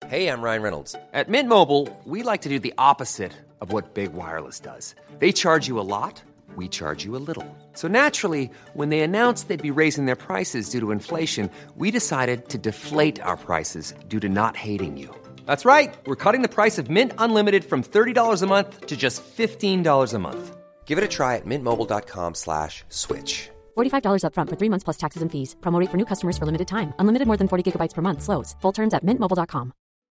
Hey, I'm Ryan Reynolds. At Mint Mobile, we like to do the opposite of what Big Wireless does. They charge you a lot, we charge you a little. So naturally, when they announced they'd be raising their prices due to inflation, we decided to deflate our prices due to not hating you. That's right. We're cutting the price of Mint Unlimited from $30 a month to just $15 a month. Give it a try at mintmobile.com/switch. $45 up front for 3 months plus taxes and fees. Promo rate for new customers for limited time. Unlimited more than 40 gigabytes per month. Slows full terms at mintmobile.com.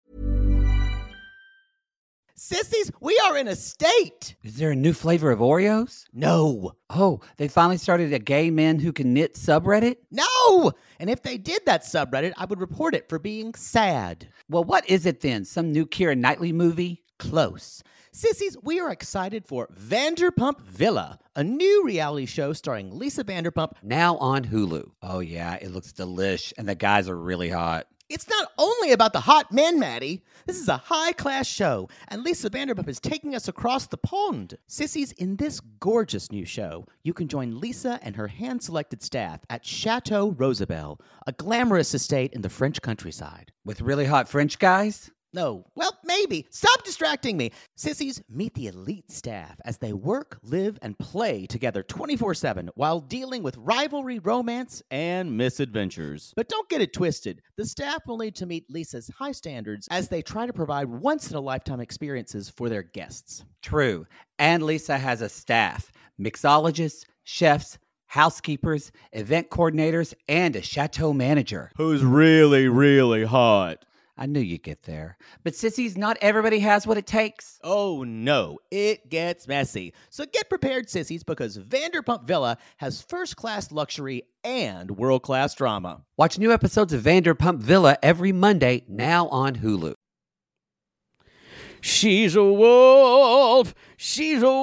Sissies, we are in a state. Is there a new flavor of Oreos? No. Oh, they finally started a gay men who can knit subreddit? No! And if they did that subreddit, I would report it for being sad. Well, what is it then? Some new Keira Knightley movie? Close. Sissies, we are excited for Vanderpump Villa, a new reality show starring Lisa Vanderpump. Now on Hulu. Oh, yeah, it looks delish, and the guys are really hot. It's not only about the hot men, Maddie. This is a high-class show, and Lisa Vanderpump is taking us across the pond. Sissies, in this gorgeous new show, you can join Lisa and her hand-selected staff at Chateau Rosabelle, a glamorous estate in the French countryside. With really hot French guys? No, well, maybe. Stop distracting me. Sissies, meet the elite staff as they work, live, and play together 24/7 while dealing with rivalry, romance, and misadventures. But don't get it twisted. The staff will need to meet Lisa's high standards as they try to provide once-in-a-lifetime experiences for their guests. True. And Lisa has a staff. Mixologists, chefs, housekeepers, event coordinators, and a chateau manager. Who's really, really hot. I knew you'd get there. But sissies, not everybody has what it takes. Oh no, it gets messy. So get prepared, sissies, because Vanderpump Villa has first-class luxury and world-class drama. Watch new episodes of Vanderpump Villa every Monday, now on Hulu. She's a wolf. She's a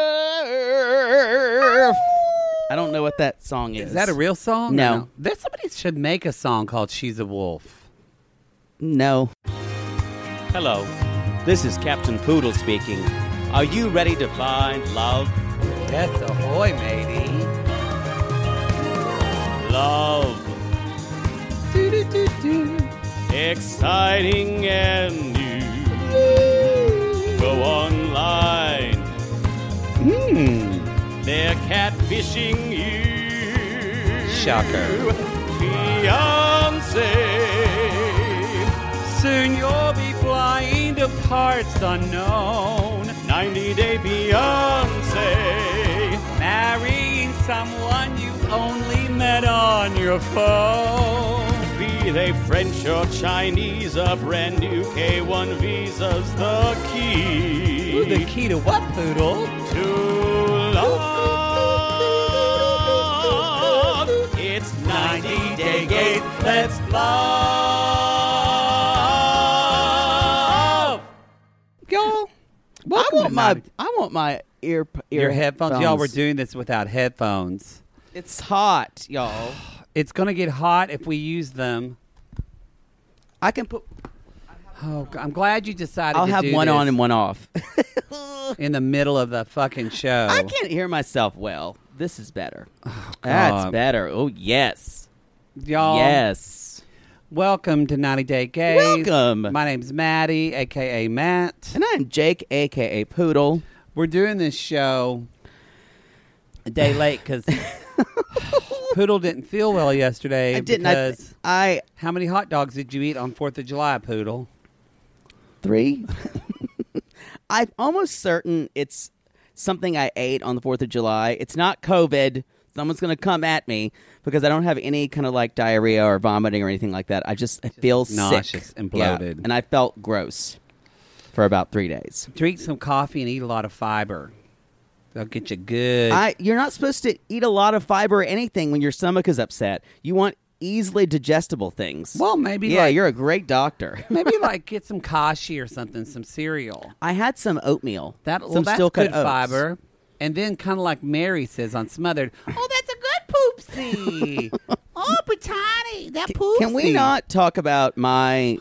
wolf. I don't know what that song is. Is that a real song? No. There's somebody should make a song called She's a Wolf. No. Hello, this is Captain Poodle speaking. Are you ready to find love? Yes, ahoy, matey. Love. Do-do-do-do. Exciting and new. Go online. They're catfishing you. Shocker. Fiancé. Soon you'll be flying to parts unknown. 90-day fiancé. Marrying someone you only met on your phone. Be they French or Chinese, a brand new K1 visa's the key. Ooh, the key to what, Poodle? To love. It's 90-day gate. Let's love. Y'all, I want my ear your headphones. Y'all were doing this without headphones. It's hot, y'all. It's going to get hot if we use them. I can put. Oh, I'm glad you decided I'll to have do one this on and one off. in the middle of the fucking show. I can't hear myself well. This is better. Oh, That's better. Oh, yes. Y'all. Yes. Welcome to 90 Day Gaze. Welcome. My name's Maddie, a.k.a. Matt. And I'm Jake, a.k.a. Poodle. We're doing this show A day late because Poodle didn't feel well yesterday. I didn't. Because I how many hot dogs did you eat on 4th of July, Poodle? 3. I'm almost certain it's something I ate on the 4th of July. It's not COVID. Someone's going to come at me because I don't have any kind of like diarrhea or vomiting or anything like that. I feel nauseous sick. and bloated. Yeah, and I felt gross for about 3 days. Drink some coffee and eat a lot of fiber. They'll get you good. You're not supposed to eat a lot of fiber or anything when your stomach is upset. You want easily digestible things. Well, maybe you're a great doctor. Maybe get some kashi or something, some cereal. I had some oatmeal. That's still good oats. fiber. And then kind of like Mary says on Smothered, oh, that's a good poopsie. Oh, Brittany, that poopsie. Can we not talk about my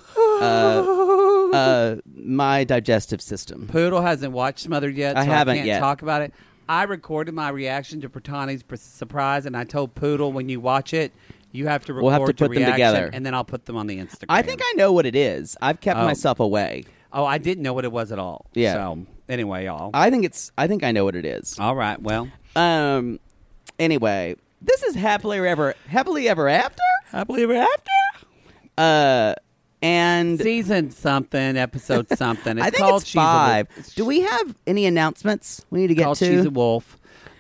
my digestive system? Poodle hasn't watched Smothered yet, so I haven't can't yet. talk about it. I recorded my reaction to Brittany's surprise, and I told Poodle when you watch it, You have to record We'll have to your put them reaction, together. and then I'll put them on the Instagram. I think I know what it is. I've kept myself away. Oh, I didn't know what it was at all. Yeah. So anyway, y'all. I think I know what it is. All right. Well. Anyway, this is happily ever after. Happily ever after. And Season something, episode something. It's I think called it's 5. Do we have any announcements we need to get called to? She's a Wolf.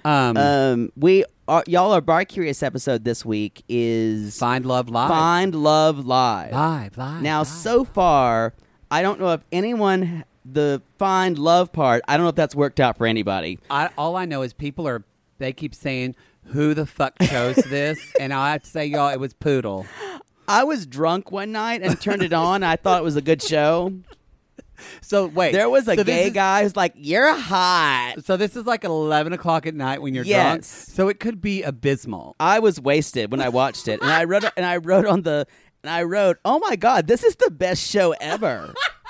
Y'all, our Bar Curious episode this week is Find Love Live. Find Love Live. Live. Now, so far, I don't know if anyone, the Find Love part, I don't know if that's worked out for anybody. All I know is they keep saying, who the fuck chose this? And I have to say, y'all, it was Poodle. I was drunk one night and turned it on. I thought it was a good show. So, wait. There was a gay guy who's like, you're hot. So this is like 11 o'clock at night when you're Yes. drunk. So it could be abysmal. I was wasted when I watched it. And I wrote, oh my God, this is the best show ever.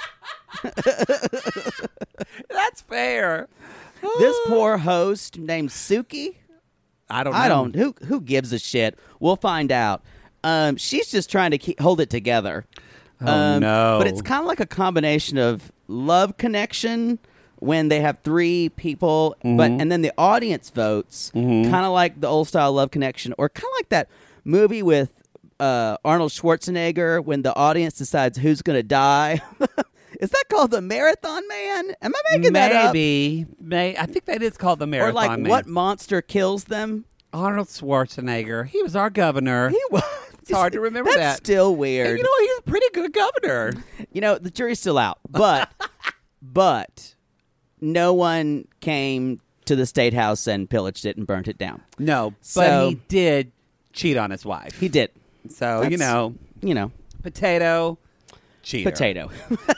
That's fair. This poor host named Suki. I don't know. Who gives a shit? We'll find out. She's just trying to hold it together. Oh, no. But it's kind of like a combination of Love Connection when they have 3 people, and then the audience votes, kind of like the old style Love Connection, or kind of like that movie with Arnold Schwarzenegger when the audience decides who's going to die. Is that called The Marathon Man? Am I making that up? Maybe. I think that is called The Marathon Or like Man. what monster kills them? Arnold Schwarzenegger. He was our governor. He was. It's hard to remember That's that. still weird. And he's a pretty good governor. The jury's still out. But no one came to the State House and pillaged it and burnt it down. No, So- but he did cheat on his wife. He did. So, That's- potato, cheater. Potato.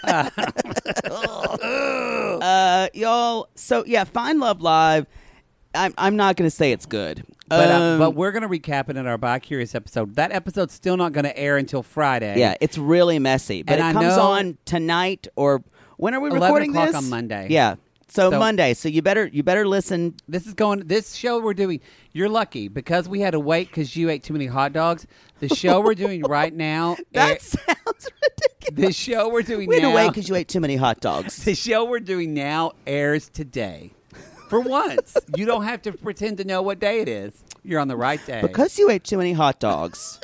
Y'all. So yeah, Find Love Live. I'm not going to say it's good. But we're going to recap it in our Bi Curious episode. That episode's still not going to air until Friday. Yeah, it's really messy. But And it I comes know- on tonight, or when are we 11 recording o'clock this? on Monday. Yeah. So So- Monday. So you better listen. This show we're doing, you're lucky because we had to wait because you ate too many hot dogs. The show we're doing right now. That sounds ridiculous. The show we're doing We had now. to wait because you ate too many hot dogs. The show we're doing now airs today. For once, you don't have to pretend to know what day it is. You're on the right day. Because you ate too many hot dogs.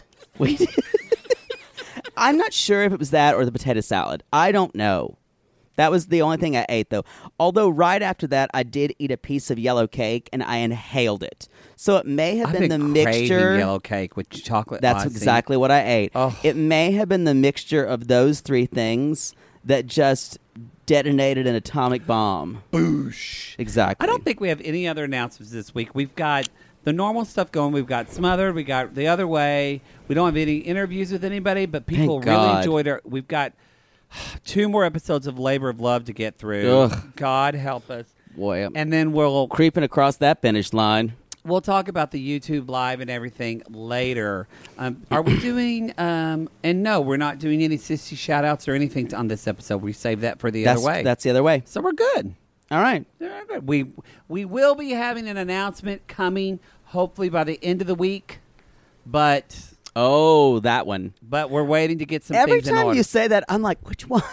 I'm not sure if it was that or the potato salad. I don't know. That was the only thing I ate, though. Although right after that, I did eat a piece of yellow cake, and I inhaled it. So it may have been the craving mixture. yellow cake with chocolate That's icing. exactly what I ate. Oh. It may have been the mixture of those 3 things that just detonated an atomic bomb. Boosh. Exactly. I don't think we have any other announcements this week. We've got the normal stuff going. We've got Smothered. We got The Other Way. We don't have any interviews with anybody, but people Thank really God. enjoyed it. We've got 2 more episodes of Labor of Love to get through. Ugh. God help us. Boy, I'm And then we'll creeping across that finish line. talk about the YouTube Live and everything later. Are we doing? And no, we're not doing any sissy shout outs or anything on this episode. We saved that for The Other Way. That's the other way. So we're good. All right. Yeah, good. We will be having an announcement coming hopefully by the end of the week, but Oh, that one. we're waiting to get some Every things in time order. you say that, I'm like, which one?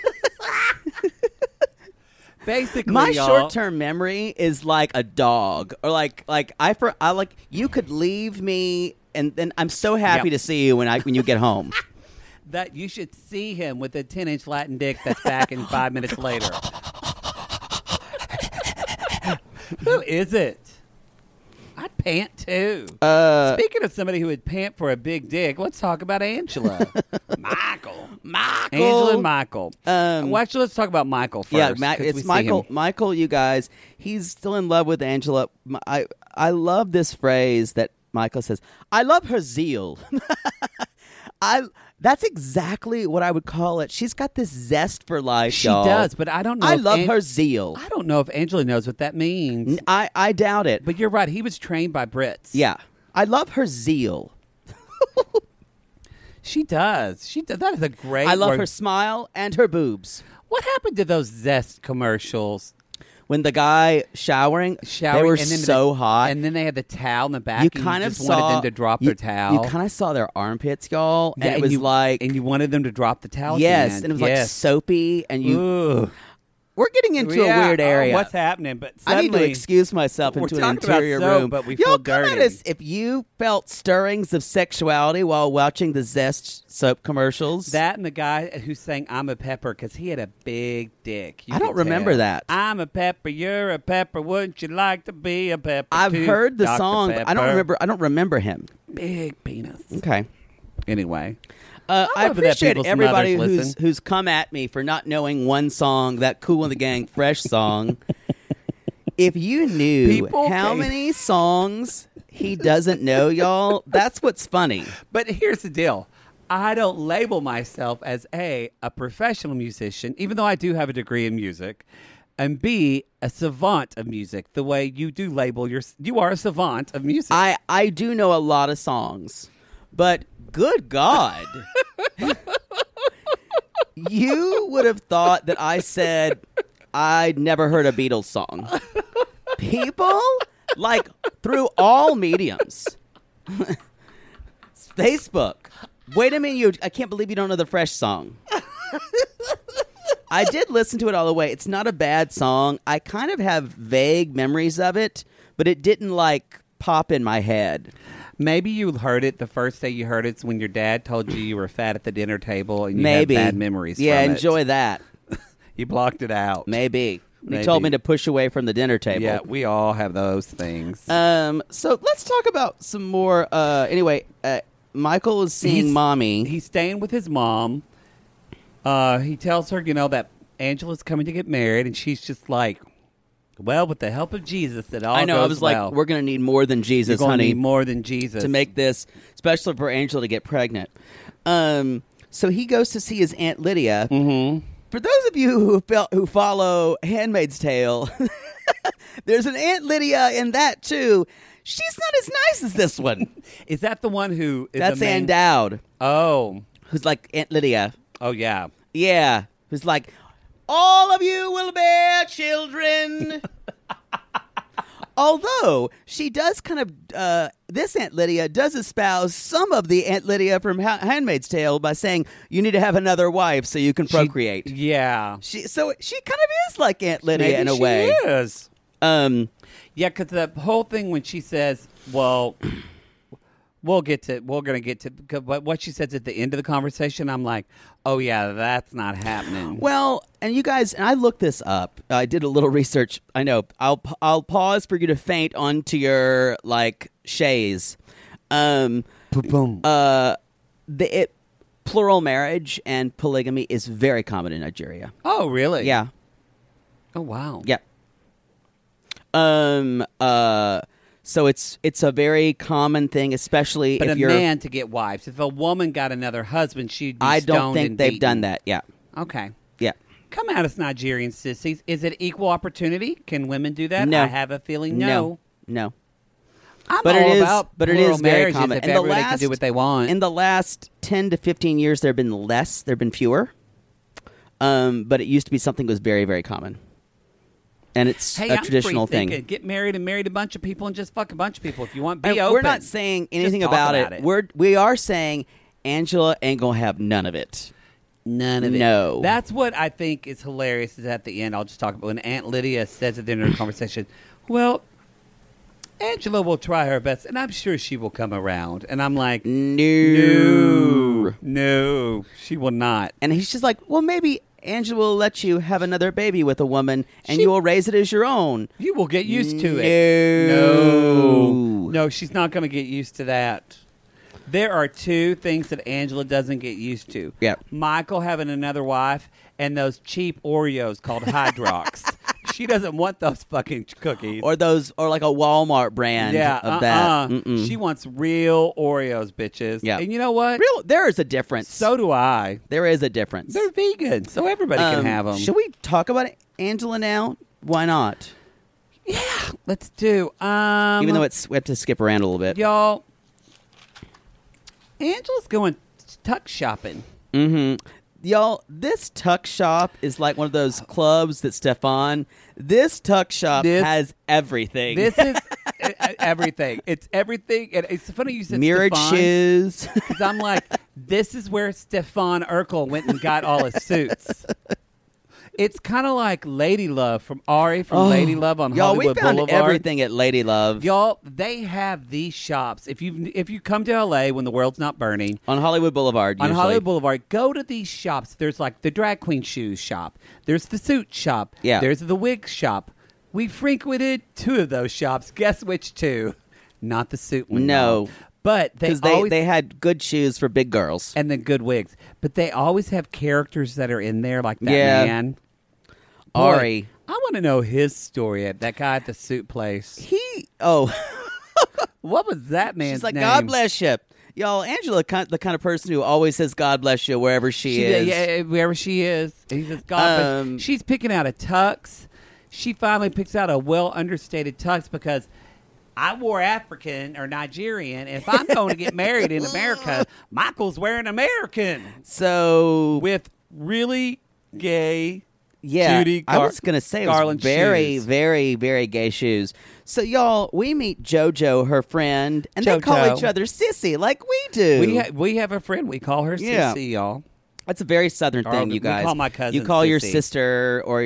Basically, My y'all, short-term memory is like a dog, or like I like you could leave me, and then I'm so happy Yep. to see you when you get home. that you should see him with a 10-inch Latin dick that's back in 5 minutes later. Who is it? I'd pant too. Speaking of somebody who would pant for a big dick, let's talk about Angela. Michael. Angela and Michael. Well, actually, let's talk about Michael first. Yeah, 'cause we it's see Michael. him. Michael, you guys, he's still in love with Angela. I love this phrase that Michael says. I love her zeal. That's exactly what I would call it. She's got this zest for life. She y'all. does, but I don't know. I if love her zeal. I don't know if Angela knows what that means. I doubt it. But you're right. He was trained by Brits. Yeah, I love her zeal. She does. She does. That is a great I love word. her smile and her boobs. What happened to those Zest commercials? when the guy showering, they were and then so hot. And then they had the towel in the back. You and kind you of just saw wanted them to drop their towel. You kind of saw their armpits, y'all, and Yeah, it was and you wanted them to drop the towel. yes, at the and it end. was like soapy, and you. Ugh. We're getting into a weird area. What's happening? But I need to suddenly- excuse myself We're into an talking about interior soap, room. but we Y'all feel come at dirty. us if you felt stirrings of sexuality while watching the Zest soap commercials. That and the guy who sang "I'm a Pepper" because he had a big dick. You I don't could remember tell. that. I'm a pepper, you're a pepper. Wouldn't you like to be a pepper? I've too, heard the Dr. song, but I don't Pepper? remember. I don't remember him. Big penis. Okay. Anyway, I love that appreciate people, some everybody others who's listen. who's come at me for not knowing one song, that Kool and the Gang Fresh song. If you knew People how came- many songs he doesn't know, y'all, that's what's funny. but here's the deal. I don't label myself as a professional musician, even though I do have a degree in music, and B, a savant of music. The way you do label you are a savant of music. I do know a lot of songs, but good God. You would have thought that I said I'd never heard a Beatles song. People, like, through all mediums. Facebook. Wait a minute, I can't believe you don't know the Fresh song. I did listen to it all the way. It's not a bad song. I kind of have vague memories of it, but it didn't, like, pop in my head. Maybe you heard it the first day you heard it's when your dad told you were fat at the dinner table and you Maybe. had bad memories Yeah, from it. enjoy that. You blocked it out. Maybe. He Maybe. told me to push away from the dinner table. Yeah, we all have those things. So let's talk about some more. Michael is seeing Mommy. He's staying with his mom. He tells her, that Angela's coming to get married, and she's just like, well, with the help of Jesus, it all I know. goes I was well. like, we're going to need more than Jesus, You're gonna honey, need more than Jesus to make this, especially for Angela to get pregnant. So he goes to see his Aunt Lydia. Mm-hmm. For those of you who follow Handmaid's Tale, there's an Aunt Lydia in that too. She's not as nice as this one. Is that the one who is That's the main... Ann Dowd, Oh. who's like Aunt Lydia. Oh, yeah. Yeah, who's like, all of you will bear children. Although she does kind of, this Aunt Lydia does espouse some of the Aunt Lydia from Handmaid's Tale by saying you need to have another wife so you can procreate. Yeah. So she kind of is like Aunt Lydia Maybe in a she way. is. Yeah, because the whole thing when she says, well, we're going to get to, but what she says at the end of the conversation, I'm like, oh, yeah, that's not happening. Well, and you guys, and I looked this up. I did a little research. I know. I'll pause for you to faint onto your, like, shays. Boom. Plural marriage and polygamy is very common in Nigeria. Oh, really? Yeah. Oh, wow. Yeah. So it's a very common thing, especially But if a you're. man to get wives. If a woman got another husband, she'd be I don't stoned think and they've beaten. done that. Yeah. Okay. Yeah. Come at us, Nigerian sissies. Is it equal opportunity? Can women do that? No. I have a feeling no. No. I'm But all it is. about But it plural is very marriages common. if everybody can do what they want. In the last 10 to 15 years, there have been less. There have been fewer. But it used to be something that was very, very common. And it's Hey, a I'm traditional free thing. thinking. Get married and marry a bunch of people and just fuck a bunch of people if you want. Be And open. we're not saying anything Just talk about about it. We are saying Angela ain't gonna have none of it. None of it. No. That's what I think is hilarious is at the end, I'll just talk about when Aunt Lydia says at the end of the conversation, well, Angela will try her best, and I'm sure she will come around. And I'm like, No. she will not. And he's just like, well, maybe Angela will let you have another baby with a woman, and you will raise it as your own. You will get used to it. No, she's not going to get used to that. There are two things that Angela doesn't get used to. Yep. Michael having another wife and those cheap Oreos called Hydrox. She doesn't want those fucking cookies. Or like a Walmart brand of that. Mm-mm. She wants real Oreos, bitches. Yeah. And you know what? There is a difference. So do I. There is a difference. They're vegan, so everybody can have them. Should we talk about Angela now? Why not? Yeah, let's do. Even though we have to skip around a little bit. Y'all, Angela's going tuck shopping. Mm-hmm. Y'all, this tuck shop is like one of those clubs that Stefan. This tuck shop has everything. This is everything. It's everything. And it's funny you said mirrored Stefan, shoes. because I'm like, this is where Stefan Urkel went and got all his suits. It's kind of like Lady Love from Ari from Lady Love on y'all, Hollywood we found Boulevard. everything at Lady Love. Y'all, they have these shops. If you come to LA when the world's not burning, On Hollywood Boulevard, on usually. Hollywood Boulevard, go to these shops. There's like the drag queen shoes shop. There's the suit shop. Yeah. There's the wig shop. We frequented 2 of those shops. Guess which 2? Not the suit one. No. But Because they had good shoes for big girls. and then good wigs. But they always have characters that are in there, like that Yeah. man. Boy, Ari. I want to know his story. That guy at the suit place. What was that man's She's like, name? God bless you. Y'all, Angela, the kind of person who always says God bless you wherever she is. Yeah, wherever she is. He says, God bless. She's picking out a tux. She finally picks out a well understated tux because I wore African or Nigerian. And if I'm going to get married in America, Michael's wearing American So, with really gay. yeah, Judy I was going to say it was Garland very, shoes. very, very gay shoes. So, y'all, we meet JoJo, her friend, and they call JoJo. each other sissy like we do. We have a friend. We call her Yeah. Sissy, y'all. That's a very southern Or thing, we you guys. call my cousin You call your Sissy. sister or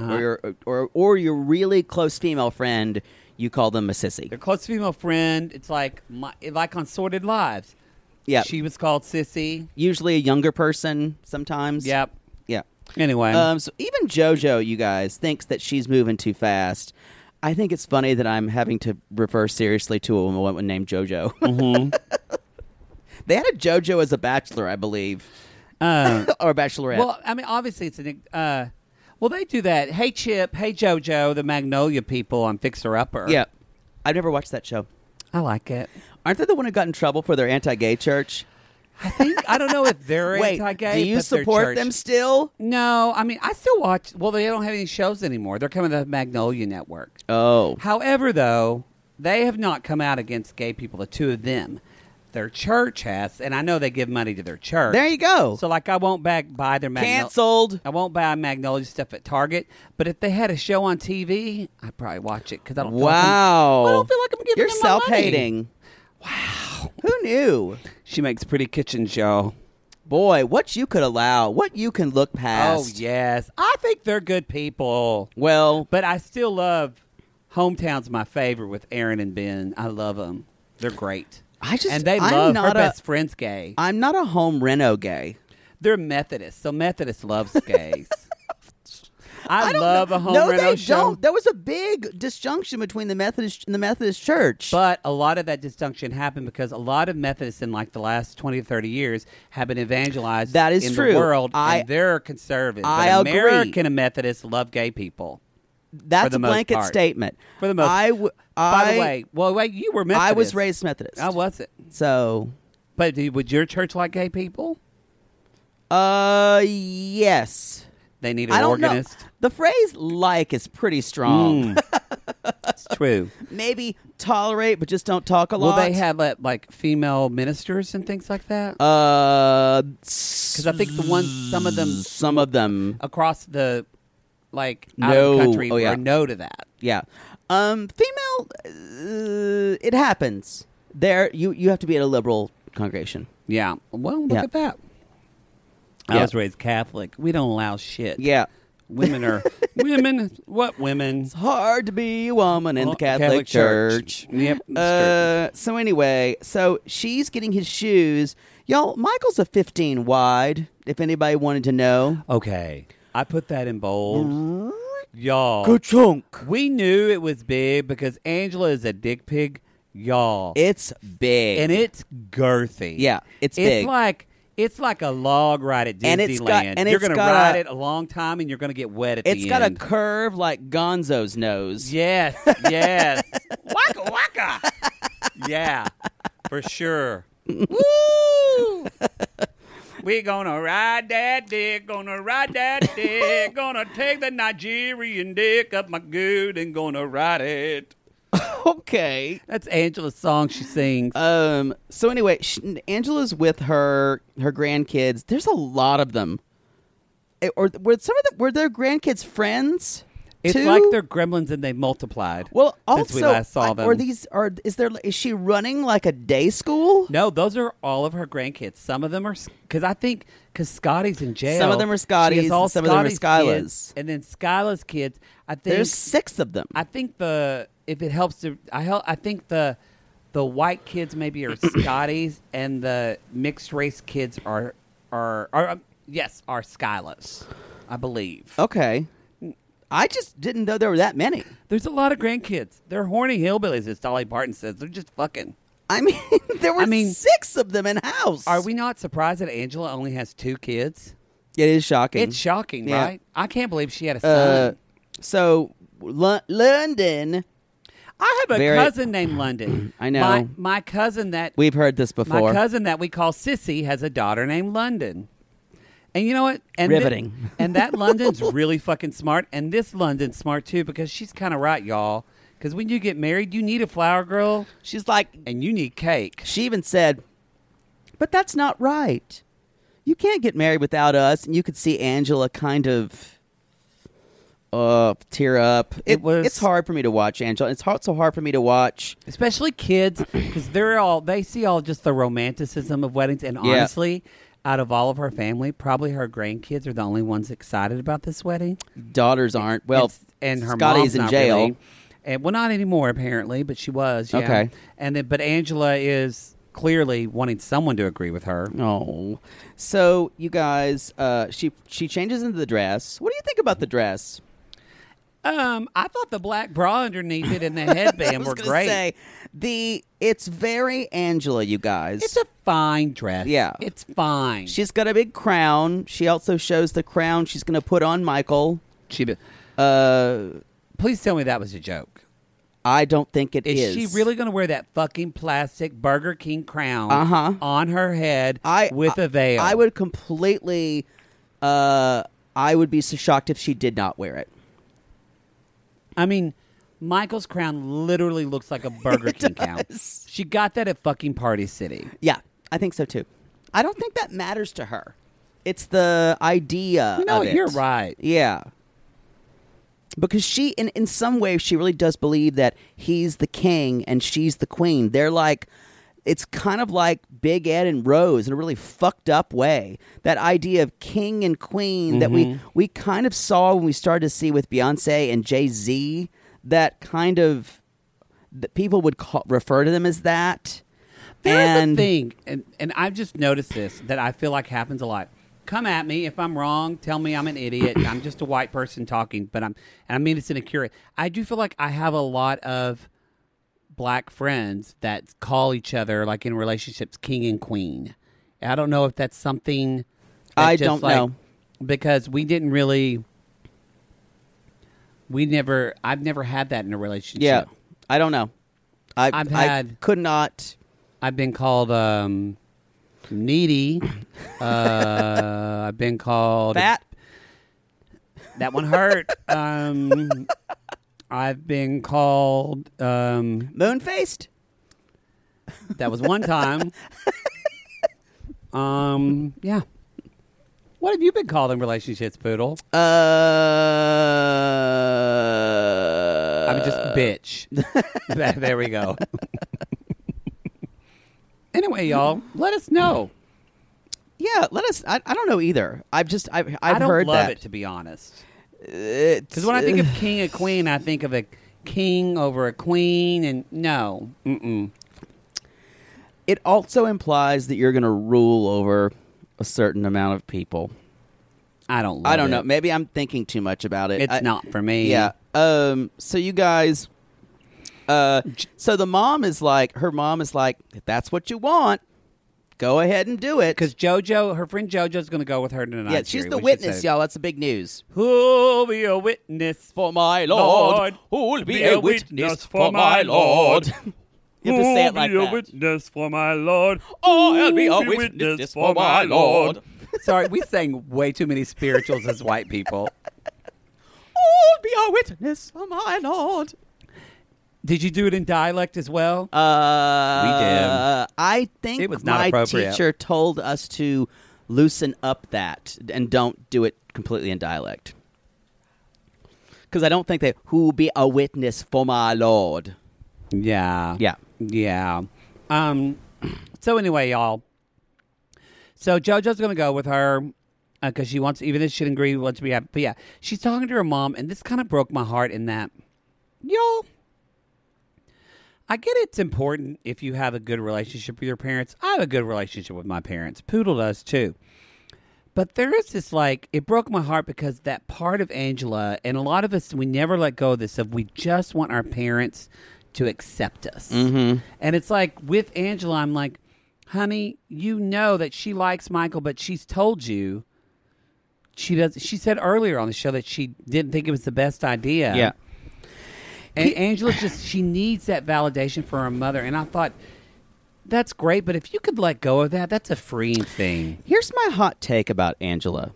your really close female friend, you call them a sissy. Their close female friend. It's like on Sordid Lives. Yeah. She was called Sissy. Usually a younger person sometimes. Yep. Yeah. Anyway. So even JoJo, you guys, thinks that she's moving too fast. I think it's funny that I'm having to refer seriously to a woman named JoJo. Mm-hmm. They had a JoJo as a bachelor, I believe, or a bachelorette. Well, I mean, obviously it's well, they do that. Hey, Chip. Hey, JoJo, the Magnolia people on Fixer Upper. yeah. I've never watched that show. I like it. Aren't they the one who got in trouble for their anti-gay church? I don't know if they're Wait, anti-gay. do you but their support church- them still? No, I mean, I still watch. Well, they don't have any shows anymore. They're coming to the Magnolia Network. Oh. However, though, they have not come out against gay people, the 2 of them. Their church has, and I know they give money to their church. There you go. So, like, I won't buy their Magnolia. Canceled. I won't buy Magnolia stuff at Target, but if they had a show on TV, I'd probably watch it because I don't. Wow. I don't feel like I'm giving You're them my money. self-hating. Wow. Who knew? She makes pretty kitchens, y'all. Boy, what you could allow, what you can look Oh past. yes, I think they're good people, Well, but I still love Hometown's my favorite with Aaron and Ben. I love them. They're great. And they I'm love her not best friend's gay. I'm not a home reno gay. They're Methodist, so Methodist loves gays. I don't love know. a home no, reno they show. don't. There was a big disjunction between the Methodist and the Methodist Church. But a lot of that dysfunction happened because a lot of Methodists in like the last 20 to 30 years have been evangelized That is in true. the world, I- and they're conservative. I but agree. American Methodists love gay people. That's the a most blanket part. statement. For the most By By the way, you were Methodist. I was raised Methodist. I wasn't. So, But would your church like gay people? yes. They need I an don't organist. know. The phrase "like" is pretty strong. It's true. Maybe tolerate, but just don't talk a Will lot. they have like female ministers and things like that? Because I think some of them out across the out of No. the country Oh, yeah. are no to that. Yeah. Female, it happens. There, you have to be at a liberal congregation. Yeah. Well, look Yeah. at that. I Yeah. was raised Catholic. We don't allow shit. Yeah. Women are women. What women? It's hard to be a woman in Well, the Catholic Church. Yep. it's true. So anyway, so she's getting his shoes. Y'all, Michael's a 15 wide, if anybody wanted to know. Okay. I put that in bold. Y'all. Good chunk. We knew it was big because Angela is a dick pig. Y'all. It's big. And it's girthy. Yeah, it's big. It's like a log ride at Disneyland. And it's got- and you're it's going to got ride a- it a long time, and you're going to get wet at It's the got end. a curve like Gonzo's nose. Yes, yes. Waka waka. Yeah, for sure. Woo! We gonna ride that dick, gonna take the Nigerian dick up my good and gonna ride it. Okay. That's Angela's song she sings. So anyway, Angela's with her grandkids. There's a lot of them. or were their grandkids friends? It's too? like they're gremlins and they multiplied. Well, since we last saw them. Is she running like a day school? No, those are all of her grandkids. Some of them are because Scotty's in jail. Some of them are Scotty's, some of them are Skyla's, kids, and then Skyla's kids. I think there's 6 of them. I think if it helps to, I think the white kids maybe are Scotty's, and the mixed race kids are Skyla's, I believe. Okay. I just didn't know there were that many. There's a lot of grandkids. They're horny hillbillies, as Dolly Parton says. They're just fucking. I mean, there were 6 of them in house. Are we not surprised that Angela only has 2 kids? It is shocking. It's shocking, right? I can't believe she had a son. So, London. I have a cousin named London. I know. My cousin that... We've heard this before. My cousin that we call Sissy has a daughter named London. And you know what? Riveting. And that London's really fucking smart. And this London's smart, too, because she's kind of right, y'all. Because when you get married, you need a flower girl. She's like... And you need cake. She even said, but that's not right. You can't get married without us. And you could see Angela kind of tear up. It's hard for me to watch, Angela. It's so hard for me to watch. Especially kids, because they see all just the romanticism of weddings. And honestly... Out of all of her family, probably her grandkids are the only ones excited about this wedding. Daughters aren't. Well, and her Scotty's in jail. Really. And, well, not anymore, apparently, but she was. Yeah. Okay. But Angela is clearly wanting someone to agree with her. Oh. So, you guys, she changes into the dress. What do you think about the dress? I thought the black bra underneath it and the headband were great. Say, it's very Angela, you guys. It's a fine dress. Yeah. It's fine. She's got a big crown. She also shows the crown she's going to put on Michael. Please tell me that was a joke. I don't think it is. Is she really going to wear that fucking plastic Burger King crown on her head with a veil? I would completely... I would be so shocked if she did not wear it. I mean, Michael's crown literally looks like a Burger King crown. She got that at fucking Party City. Yeah, I think so too. I don't think that matters to her. It's the idea of it. You're right. Yeah. Because she, in some ways, she really does believe that he's the king and she's the queen. They're like, it's kind of like Big Ed and Rose in a really fucked up way. That idea of king and queen that we kind of saw when we started to see with Beyonce and Jay-Z, that kind of, that people would refer to them as that. There's a thing, and I've just noticed this, that I feel like happens a lot. Come at me if I'm wrong. Tell me I'm an idiot. I'm just a white person talking, but I mean it's inaccurate. I do feel like I have a lot of black friends that call each other, like in relationships, king and queen. I don't know if that's something that I don't know. Because we didn't really... I've never had that in a relationship. Yeah, I don't know. I could not. I've been called needy. I've been called fat. That one hurt. I've been called moon-faced. That was one time. Yeah. What have you been called in relationships, Poodle? I'm just bitch. There we go. Anyway, y'all, let us know. Yeah, let us. I don't know either. I've heard that. I don't love it, to be honest. Because when I think of king and queen, I think of a king over a queen, and no. Mm-mm. It also implies that you're going to rule over a certain amount of people. I don't know. Maybe I'm thinking too much about it. It's not for me. Yeah. So you guys... so the mom is like... Her mom is like, if that's what you want, go ahead and do it. Because her friend JoJo's going to go with her tonight. Yeah, she's the witness, y'all. That's the big news. Who'll be a witness for my Lord? Who'll be a witness for my Lord? You have to say it like that. I'll be a witness for my Lord. I'll be a witness for my Lord. Sorry, we sang way too many spirituals as white people. I'll be a witness for my Lord. Did you do it in dialect as well? We did. I think it was not my appropriate. teacher told us to loosen up that and don't do it completely in dialect. Because I don't think they, who be a witness for my Lord. Yeah. Yeah. Yeah. So anyway, y'all. So JoJo's going to go with her because she wants, even if she didn't agree, wants to be happy. But yeah, she's talking to her mom, and this kind of broke my heart in that, y'all, I get it's important if you have a good relationship with your parents. I have a good relationship with my parents. Poodle does too. But there is this, like, it broke my heart because that part of Angela, and a lot of us, we never let go of this, of we just want our parents to accept us. Mm-hmm. And it's like, with Angela, I'm like, honey, you know that she likes Michael, but she's told you she does. She said earlier on the show that she didn't think it was the best idea. Yeah. And Angela she needs that validation for her mother. And I thought, that's great, but if you could let go of that, that's a freeing thing. Here's my hot take about Angela.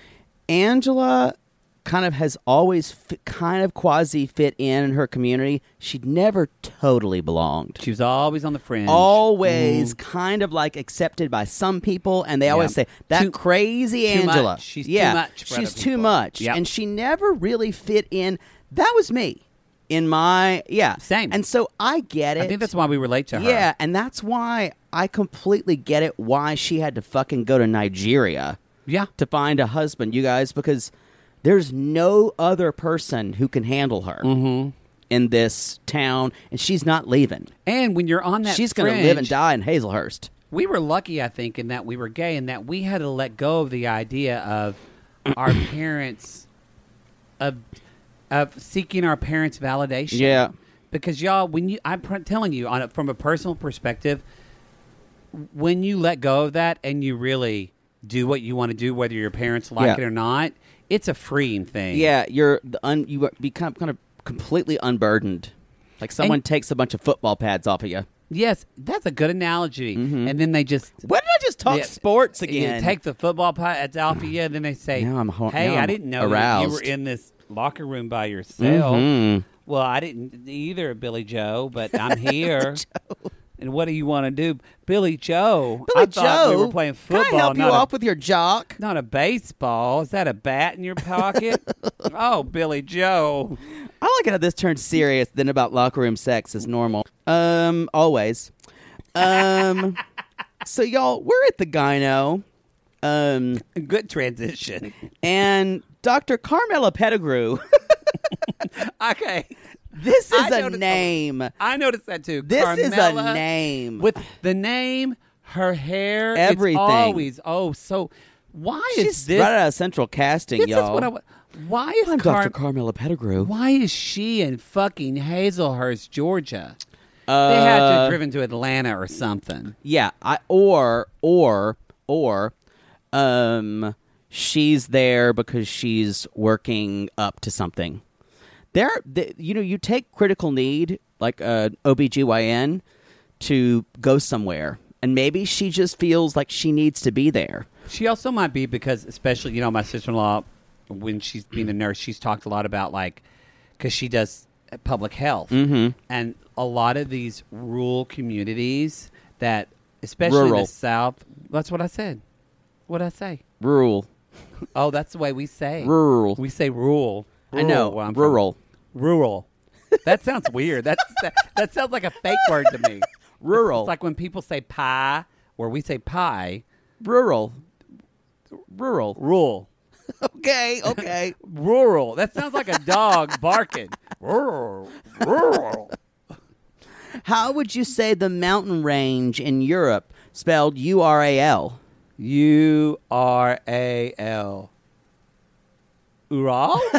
Angela kind of has always kind of quasi fit in her community. She'd never totally belonged. She was always on the fringe. Always kind of like accepted by some people, and they always say, that crazy Angela. Much. She's too much. She's too much. Yep. And she never really fit in. That was me. In my, Same. And so I get it. I think that's why we relate to her. Yeah, and that's why I completely get it, why she had to fucking go to Nigeria to find a husband, you guys, because there's no other person who can handle her in this town, and she's not leaving. And when you're on that she's going to live and die in Hazelhurst. We were lucky, I think, in that we were gay, and that we had to let go of the idea of our parents, of seeking our parents' validation. Yeah. Because, y'all, I'm telling you, from a personal perspective, when you let go of that and you really do what you want to do, whether your parents like it or not, it's a freeing thing. Yeah, you become kind of completely unburdened. Like someone takes a bunch of football pads off of you. Yes, that's a good analogy. Mm-hmm. And then they just... What did I just talk sports again? You take the football pads off of you, and then they say, I didn't know that you were in this locker room by yourself. Mm-hmm. Well, I didn't either, Billy Joe, but I'm here. And what do you want to do? Billy Joe. I thought we were playing football. Can I help you off with your jock? Not a baseball. Is that a bat in your pocket? Oh, Billy Joe. I like how this turned serious, then about locker room sex is normal. Always. So, y'all, we're at the gyno. Good transition. And Dr. Carmela Pettigrew. Okay. This is a name. I noticed that too. This Carmela, is a name. With the name, her hair, everything. It's always, so why She's this? right out of Central Casting, this y'all. Is what why is I'm Dr. Carmela Pettigrew. Why is she in fucking Hazelhurst, Georgia? They had to have driven to Atlanta or something. Yeah, she's there because she's working up to something. You take critical need, like OBGYN, to go somewhere. And maybe she just feels like she needs to be there. She also might be because, especially, my sister-in-law, when she's been a nurse, she's talked a lot about, like, because she does public health. Mm-hmm. And a lot of these rural communities that, especially in the South, that's what I said. What'd I say? Rural. Oh, that's the way we say. Rural. We say rural. I know. Rural. Rural. That sounds weird. That sounds like a fake word to me. Rural. It's like when people say pie, or we say pie. Rural. Rural. Okay. Rural. That sounds like a dog barking. Rural. How would you say the mountain range in Europe spelled URAL? URAL. Ural?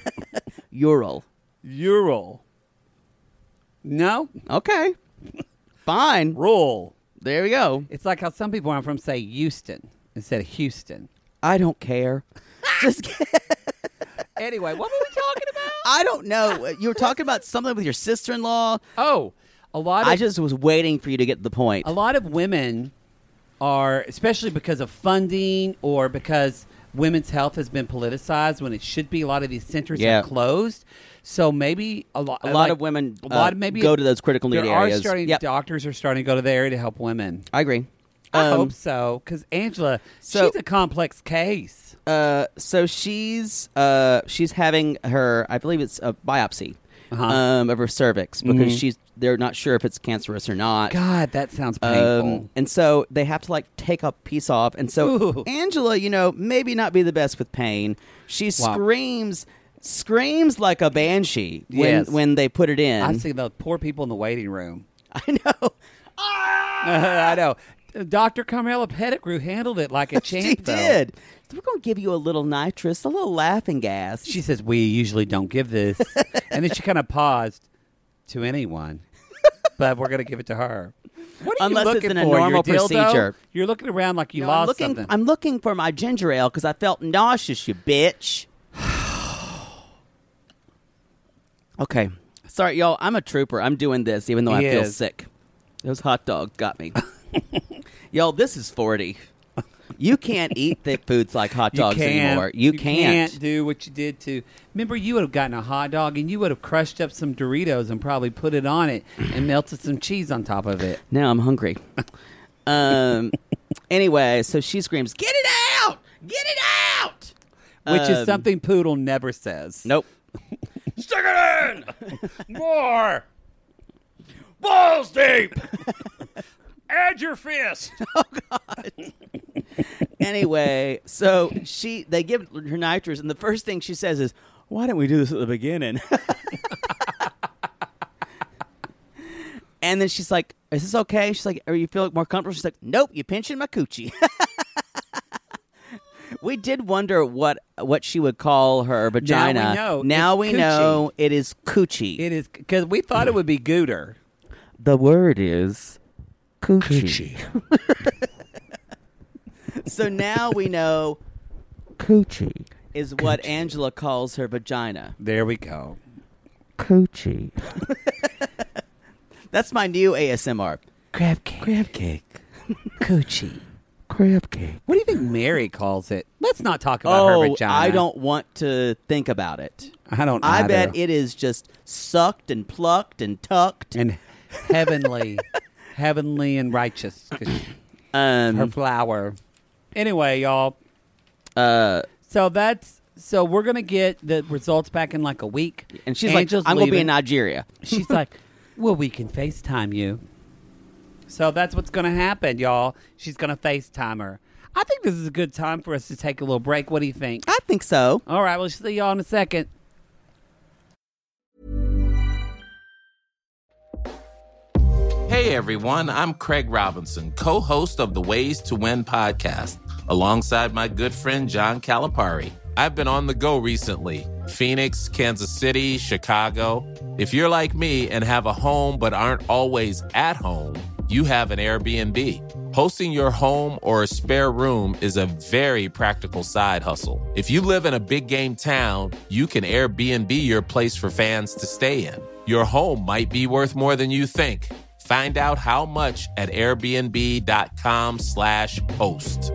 Ural. No? Okay. Fine. Rural. There we go. It's like how some people where I'm from say Houston instead of Houston. I don't care. Just Anyway, what were we talking about? I don't know. You were talking about something with your sister-in-law. Oh, I just was waiting for you to get to the point. A lot of women are, especially because of funding or because women's health has been politicized when it should be, a lot of these centers are closed. So maybe a lot of women go to those critical need areas. Doctors are starting to go to the area to help women. I agree. I hope so, because Angela, she's a complex case. So she's having her, I believe it's a biopsy of her cervix because they're not sure if it's cancerous or not. God, that sounds painful. And so they have to take a piece off. And so Angela, maybe not be the best with pain. She screams like a banshee when they put it in. I see the poor people in the waiting room. I know. I know. Dr. Carmela Pettigrew handled it like a champ. She did. So we're going to give you a little nitrous, a little laughing gas. She says, we usually don't give this. And then she kind of paused to anyone. But we're going to give it to her. What are Unless you looking it's in a for? normal Your dildo? procedure. You're looking around like you lost something. I'm looking for my ginger ale because I felt nauseous, you bitch. Okay. Sorry, y'all. I'm a trooper. I'm doing this even though I feel sick. Those hot dogs got me. Y'all, this is 40. You can't eat thick foods like hot dogs anymore. You can't do what you did to. Remember, you would have gotten a hot dog and you would have crushed up some Doritos and probably put it on it and melted some cheese on top of it. Now I'm hungry. Anyway, so she screams, "Get it out! Get it out!" Which is something Poodle never says. Nope. Stick it in! More! Balls deep! Add your fist! Oh, God. Anyway, so they give her nitrous, and the first thing she says is, "Why didn't we do this at the beginning?" And then she's like, "Is this okay?" She's like, "Are you feel more comfortable?" She's like, "Nope, you're pinching my coochie." We did wonder what she would call her vagina. Now we know it is coochie. It is, because we thought it would be gooter. The word is coochie. So now we know coochie is what Angela calls her vagina. There we go. Coochie. That's my new ASMR. Crab cake. Crab cake. Coochie. Crab cake. What do you think Mary calls it? Let's not talk about her vagina. I don't want to think about it. I don't I either. bet it is just sucked and plucked and tucked. And heavenly. Heavenly and righteous. Her flower. Anyway, y'all. So we're going to get the results back in like a week. And she's Angel's like, I'm going to be leaving. in Nigeria. She's like, well, we can FaceTime you. So that's what's going to happen, y'all. She's going to FaceTime her. I think this is a good time for us to take a little break. What do you think? I think so. All right, we'll see y'all in a second. Hey everyone, I'm Craig Robinson, co-host of the Ways to Win podcast, alongside my good friend John Calipari. I've been on the go recently. Phoenix, Kansas City, Chicago. If you're like me and have a home but aren't always at home, you have an Airbnb. Hosting your home or a spare room is a very practical side hustle. If you live in a big game town, you can Airbnb your place for fans to stay in. Your home might be worth more than you think. Find out how much at airbnb.com/host.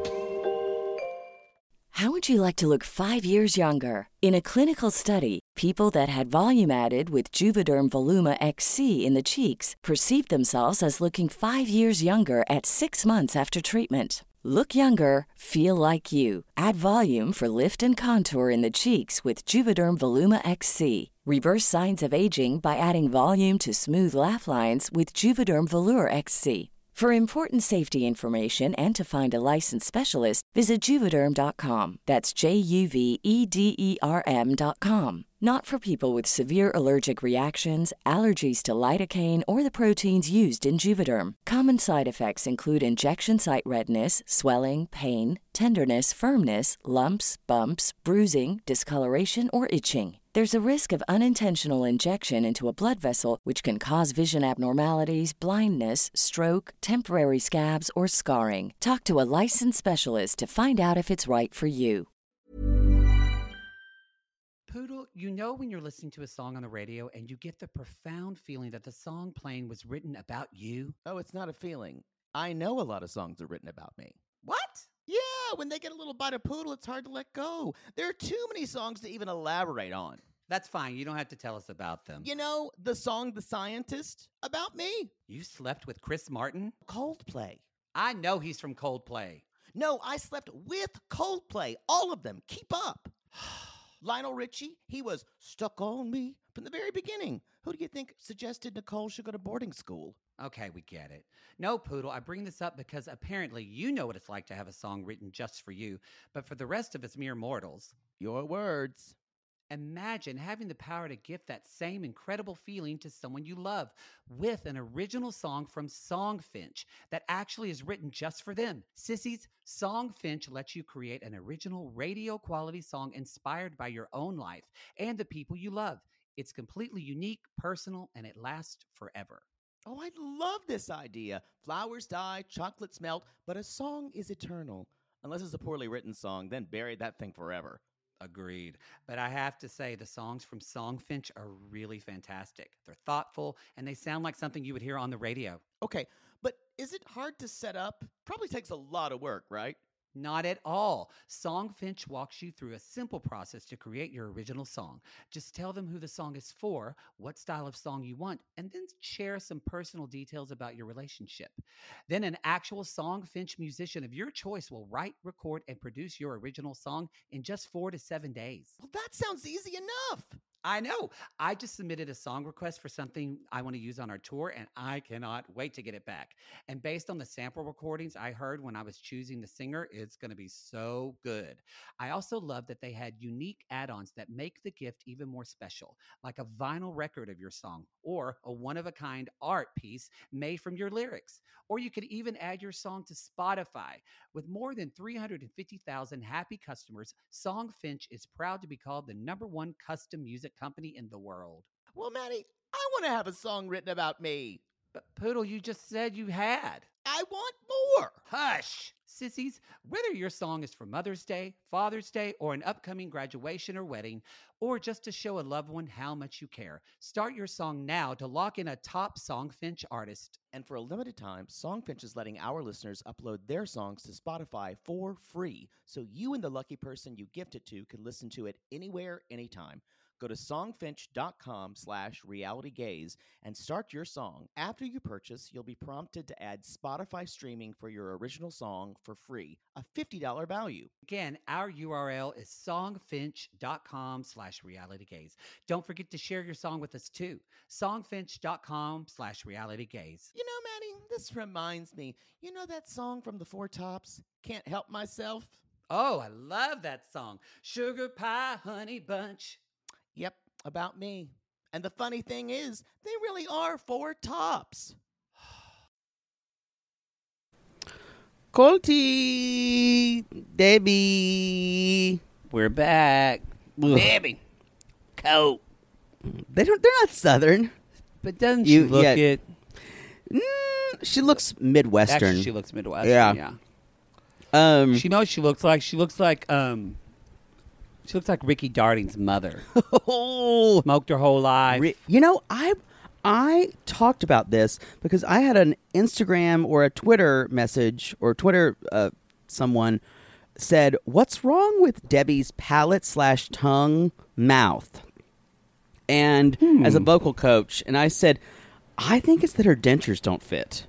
How would you like to look 5 years younger? In a clinical study, people that had volume added with Juvederm Voluma XC in the cheeks perceived themselves as looking 5 years younger at 6 months after treatment. Look younger, feel like you. Add volume for lift and contour in the cheeks with Juvederm Voluma XC. Reverse signs of aging by adding volume to smooth laugh lines with Juvederm Volure XC. For important safety information and to find a licensed specialist, visit Juvederm.com. That's JUVEDERM.com. Not for people with severe allergic reactions, allergies to lidocaine, or the proteins used in Juvederm. Common side effects include injection site redness, swelling, pain, tenderness, firmness, lumps, bumps, bruising, discoloration, or itching. There's a risk of unintentional injection into a blood vessel, which can cause vision abnormalities, blindness, stroke, temporary scabs, or scarring. Talk to a licensed specialist to find out if it's right for you. Poodle, you know when you're listening to a song on the radio and you get the profound feeling that the song playing was written about you? Oh, it's not a feeling. I know a lot of songs are written about me. What? Yeah, when they get a little bite of Poodle, it's hard to let go. There are too many songs to even elaborate on. That's fine. You don't have to tell us about them. You know, the song The Scientist, about me. You slept with Chris Martin? Coldplay. I know he's from Coldplay. No, I slept with Coldplay. All of them. Keep up. Lionel Richie, he was stuck on me from the very beginning. Who do you think suggested Nicole should go to boarding school? Okay, we get it. No, Poodle, I bring this up because apparently you know what it's like to have a song written just for you, but for the rest of us mere mortals, Your words. imagine having the power to gift that same incredible feeling to someone you love with an original song from Songfinch that actually is written just for them. Sissies, Songfinch lets you create an original radio quality song inspired by your own life and the people you love. It's completely unique, personal, and it lasts forever. Oh, I love this idea. Flowers die, chocolates melt, but a song is eternal. Unless it's a poorly written song, then bury that thing forever. Agreed. But I have to say, the songs from Songfinch are really fantastic. They're thoughtful, and they sound like something you would hear on the radio. Okay, but is it hard to set up? Probably takes a lot of work, right? Not at all. Songfinch walks you through a simple process to create your original song. Just tell them who the song is for, what style of song you want, and then share some personal details about your relationship. Then an actual Songfinch musician of your choice will write, record, and produce your original song in just 4 to 7 days. Well, that sounds easy enough. I know. I just submitted a song request for something I want to use on our tour, and I cannot wait to get it back. And based on the sample recordings I heard when I was choosing the singer, it's going to be so good. I also love that they had unique add-ons that make the gift even more special, like a vinyl record of your song or a one-of-a-kind art piece made from your lyrics. Or you could even add your song to Spotify. With more than 350,000 happy customers, Songfinch is proud to be called the #1 custom music company in the world. Well, Maddie, I want to have a song written about me. But Poodle, you just said you had. I want more. Hush! Sissies, whether your song is for Mother's Day, Father's Day, or an upcoming graduation or wedding, or just to show a loved one how much you care, start your song now to lock in a top Songfinch artist. And for a limited time, Songfinch is letting our listeners upload their songs to Spotify for free, so you and the lucky person you gift it to can listen to it anywhere, anytime. Go to songfinch.com/realitygaze and start your song. After you purchase, you'll be prompted to add Spotify streaming for your original song for free, a $50 value. Again, our URL is songfinch.com/realitygaze. Don't forget to share your song with us too. Songfinch.com/realitygaze. You know, Maddie, this reminds me. You know that song from the Four Tops, Can't Help Myself? Oh, I love that song. Sugar Pie Honey Bunch. Yep, about me. And the funny thing is, they really are Four Tops. Colty, Debbie. We're back. Ugh. Debbie. Coat. They're not Southern. But doesn't she look it? She looks Midwestern. Actually, she looks Midwestern, yeah. She knows she looks like Ricky Darting's mother. Smoked her whole life. You know, I talked about this because I had an Instagram or a Twitter message or Twitter someone said, "What's wrong with Debbie's palate/tongue mouth?" And as a vocal coach, and I said, I think it's that her dentures don't fit.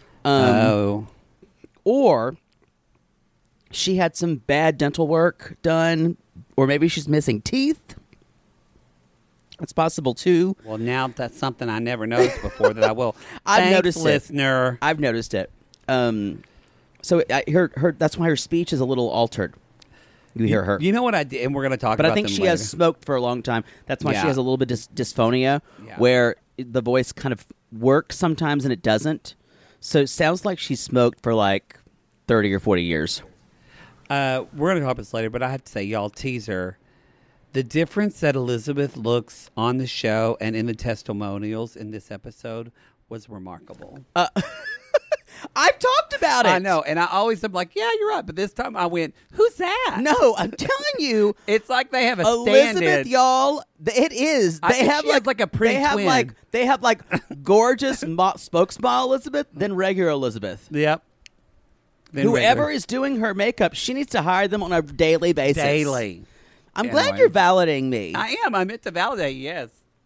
Or she had some bad dental work done, or maybe she's missing teeth. It's possible too. Well, now that's something I never noticed before that I will. I've noticed listener. it. I've noticed it. So her that's why her speech is a little altered. You hear her. You know what I did, and we're going to talk but about. But I think she has smoked for a long time. That's why she has a little bit dysphonia, where the voice kind of works sometimes and it doesn't. So it sounds like she smoked for like 30 or 40 years. We're going to talk about this later, but I have to say, y'all, teaser. The difference that Elizabeth looks on the show and in the testimonials in this episode was remarkable. I've talked about it. I know, and I always am like, yeah, you're right. But this time I went, who's that? No, I'm telling you. It's like they have a Elizabeth, stand-in. y'all. It is. They have like a pretty twin. They have like gorgeous spokesmodel Elizabeth, then regular Elizabeth. Yep. Whoever is doing her makeup, she needs to hire them on a daily basis. Daily. I'm glad you're validating me. I am. I meant to validate, yes.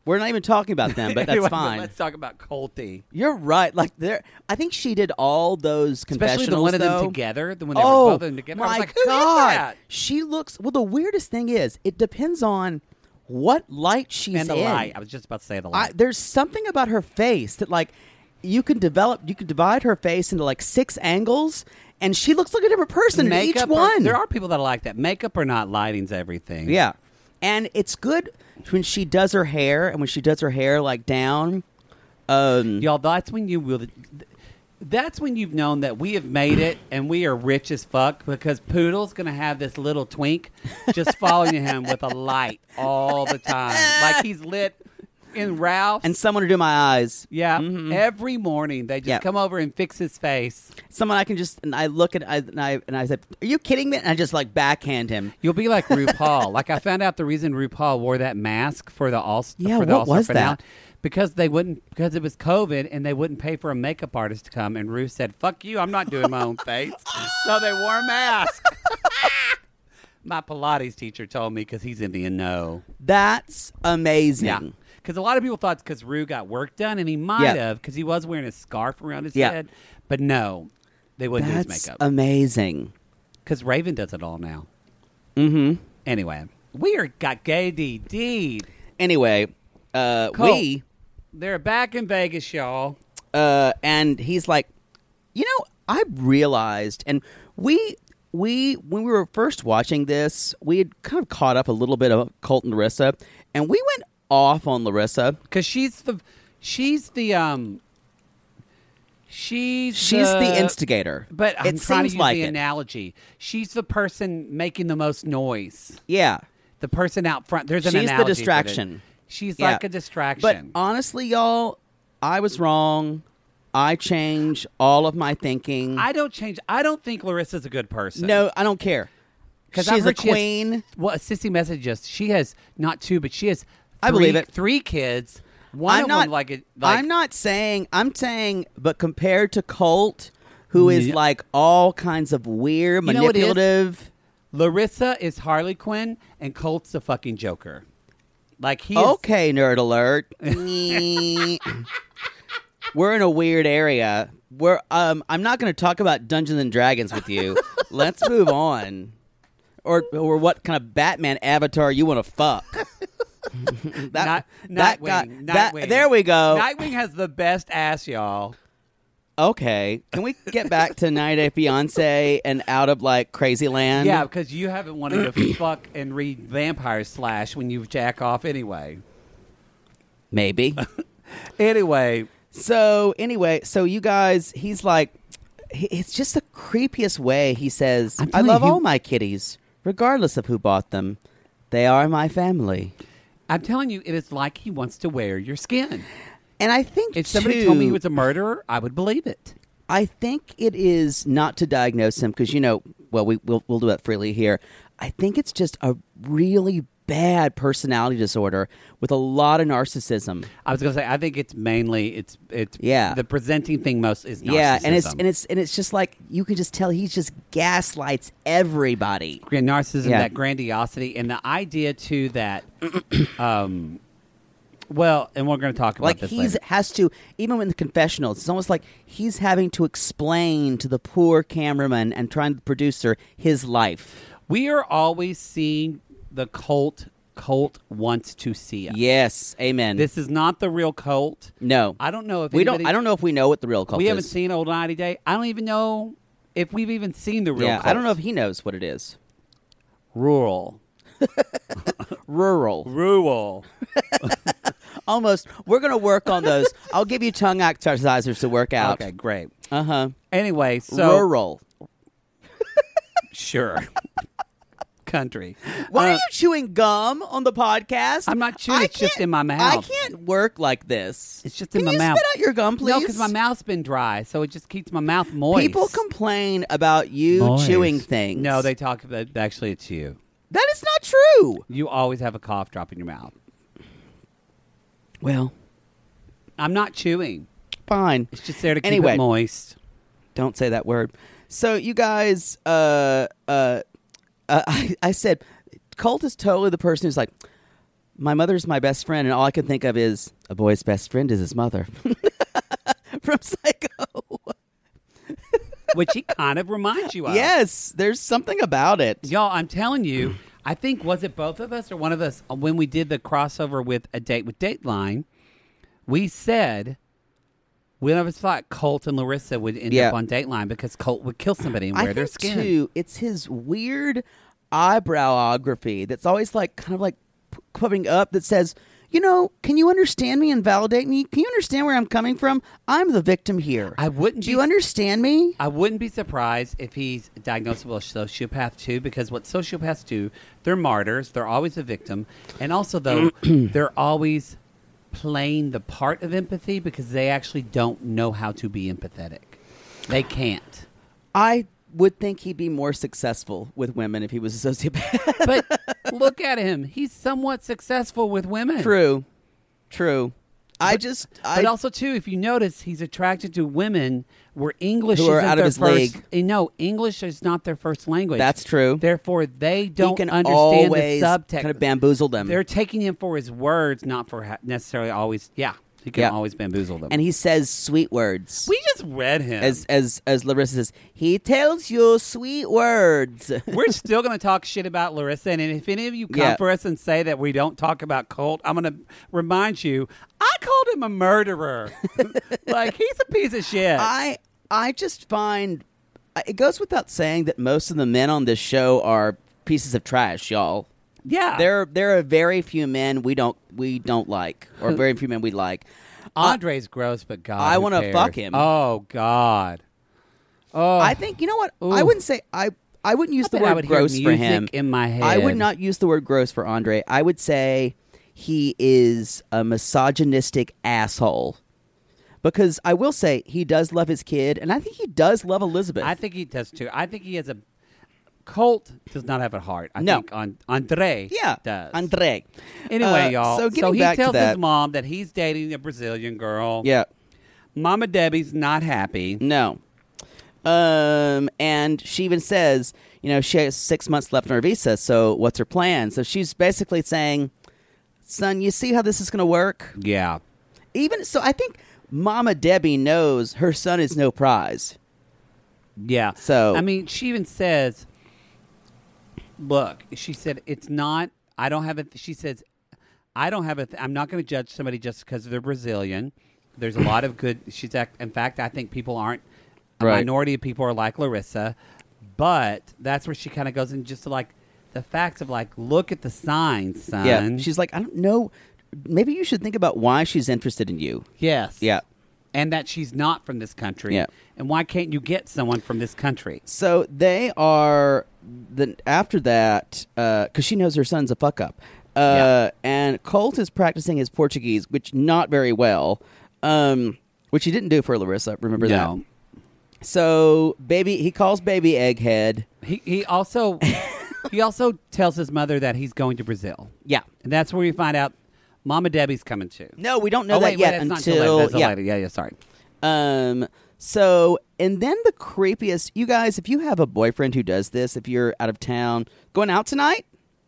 We're not even talking about them, but that's Anyway, fine. Let's talk about Colty. You're right. Like I think she did all those confessionals. Especially the one of them though. together. The one they were Oh both of them together. I was my like, who is God! that? She looks. Well, the weirdest thing is, it depends on what light she's And the in. light. I was just about to say the light. There's something about her face that like you can divide her face into like 6 angles, and she looks like a different person in each one. There are people that are like that. Makeup or not, lighting's everything. Yeah, and it's good when she does her hair, and when she does her hair like down. Y'all, that's when you will. That's when you've known that we have made it and we are rich as fuck, because Poodle's going to have this little twink just following him with a light all the time. Like he's lit in Ralph's. And someone to do my eyes. Yeah. Every morning they just come over and fix his face. Someone I can just, and I look at, and I said, "Are you kidding me?" And I just like backhand him. You'll be like RuPaul. Like I found out the reason RuPaul wore that mask for the All-Star what was finale. that? Because it was COVID and they wouldn't pay for a makeup artist to come, and Ru said, "Fuck you, I'm not doing my own face." So they wore a mask. My Pilates teacher told me, because he's in the know. That's amazing. Yeah. Because a lot of people thought because Ru got work done, and he might have, because he was wearing a scarf around his head. But no, they wouldn't do his That's makeup. amazing. Because Raven does it all now. Mm-hmm. Anyway, got gay DD'd. Anyway, Cole, they're back in Vegas, y'all. and he's like, I realized, and we when we were first watching this, we had kind of caught up a little bit of Colt and Larissa, and we went off on Larissa because she's the instigator. But I'm it trying to seems use like the it. analogy. She's the person making the most noise. Yeah, The person out front. There's an she's analogy. the distraction. For it. She's Yeah. like a distraction. But honestly, y'all, I was wrong. I change all of my thinking. I don't change. I don't think Larissa's a good person. No, I don't care. Because she's a queen. Well, Sissy messaged us. She has not 2, but she has. I believe it. 3 kids. One of them I'm not saying. I'm saying, but compared to Colt, who is like all kinds of weird, You know what it is? manipulative. Larissa is Harley Quinn, and Colt's the fucking Joker. Like he. Okay, nerd alert. We're in a weird area. I'm not going to talk about Dungeons and Dragons with you. Let's move on. Or what kind of Batman avatar you want to fuck? Nightwing. There we go. Nightwing has the best ass, y'all. Okay, can we get back to 90 Day Fiance and out of like crazy land? Yeah, because you haven't wanted to fuck and read Vampire Slash when you jack off anyway. Maybe. Anyway, So you guys, he's like, it's just the creepiest way he says, I'm I telling love you, all my kitties, regardless of who bought them. They are my family. I'm telling you, it is like he wants to wear your skin. And I think, If somebody told me he was a murderer, I would believe it. I think it is not to diagnose him because, we'll do that freely here. I think it's just a really bad personality disorder with a lot of narcissism. I was going to say, I think it's mainly it's the presenting thing most is narcissism. Yeah, and it's just like you can just tell he's just gaslights everybody. Narcissism, Yeah. that grandiosity, and the idea too that, well, and we're going to talk about Like this he's later. has to, even in the confessionals, it's almost like he's having to explain to the poor cameraman and trying to producer his life. We are always seeing the Colt wants to see us. Yes, amen. This is not the real Colt. No, I don't know if we don't. anybody- I don't know if we know what the real cult We is. haven't seen Old 90 Day. I don't even know if we've even seen the real Yeah, Colt. I don't know if he knows what it is. Rural. Rural. Almost. We're going to work on those. I'll give you tongue exercisers to work out. Okay, great. Uh-huh. Anyway, so Rural. sure. Country. Why are you chewing gum on the podcast? I'm not chewing. It's just can't- in my mouth. I can't work like this. It's just Can in my you mouth. spit out your gum, please? No, because my mouth's been dry, so it just keeps my mouth moist. People complain about you Moist. chewing things. No, they talk about. Actually, it's you. That is not true. You always have a cough drop in your mouth. Well, I'm not chewing. fine. It's just there to keep Anyway. it moist. Don't say that word. So you guys, I said, Colt is totally the person who's like, my mother's my best friend, and all I can think of is a boy's best friend is his mother. From Psycho. Which he kind of reminds you of. Yes, there's something about it. Y'all, I'm telling you, I think, was it both of us or one of us, when we did the crossover with A Date with Dateline, we said, one of us thought Colt and Larissa would end up on Dateline because Colt would kill somebody and wear their skin. Too, it's his weird eyebrowography that's always like kind of like popping up that says, you know, can you understand me and validate me? Can you understand where I'm coming from? I'm the victim here. Do you understand me? I wouldn't be surprised if he's diagnosed with a sociopath too, because what sociopaths do, they're martyrs. They're always a victim. And also, though, they're always playing the part of empathy because they actually don't know how to be empathetic. They can't. I would think he'd be more successful with women if he was a sociopath. But look at him. He's somewhat successful with women. True. But also, too, if you notice, he's attracted to women where English who are isn't out their of his first. league. No, English is not their first language. That's true. Therefore, they don't he can understand always the subtext. kind of bamboozle them. They're taking him for his words, not for necessarily always. Yeah, he can always bamboozle them. And he says sweet words. We just read him. As Larissa says, he tells you sweet words. We're still going to talk shit about Larissa, and if any of you come for us and say that we don't talk about Colt, I'm going to remind you, I called him a murderer. Like, he's a piece of shit. I just find, it goes without saying that most of the men on this show are pieces of trash, y'all. Yeah. There are very few men we don't like, or very few men we like. Andre's gross, but God, I want to fuck him. Oh, God. Oh. I think, you know what? Ooh. I wouldn't say, I wouldn't use the word gross for him. In my head. I would not use the word gross for Andre. I would say he is a misogynistic asshole. Because I will say he does love his kid, and I think he does love Elizabeth. I think he does, too. I think he has a... Colt does not have a heart. I think Andre does. Andre. Anyway, y'all. So he back tells to that, his mom that he's dating a Brazilian girl. Yeah. Mama Debbie's not happy. No. And she even says, you know, she has 6 months left on her visa, so what's her plan? So she's basically saying, son, you see how this is going to work? Yeah. Even so, I think Mama Debbie knows her son is no prize. Yeah. So I mean, she even says, look, she said, it's not, I don't have a, she says, I don't have a, I'm not going to judge somebody just because they're Brazilian. There's a lot of good, in fact, I think people aren't, a minority of people are like Larissa, but that's where she kind of goes in just to like the facts of like, look at the signs, son. Yeah. She's like, I don't know. Maybe you should think about why she's interested in you. Yes. Yeah. And that she's not from this country. Yeah. And why can't you get someone from this country? So they are, after that, because she knows her son's a fuck up. And Colt is practicing his Portuguese, which not very well, which he didn't do for Larissa. Remember that? So he calls baby Egghead. He also tells his mother that he's going to Brazil. Yeah. And that's where we find out Mama Debbie's coming too. No, we don't know that yet until later. Yeah, sorry. So, and then the creepiest, you guys, if you have a boyfriend who does this, if you're out of town, going out tonight, ...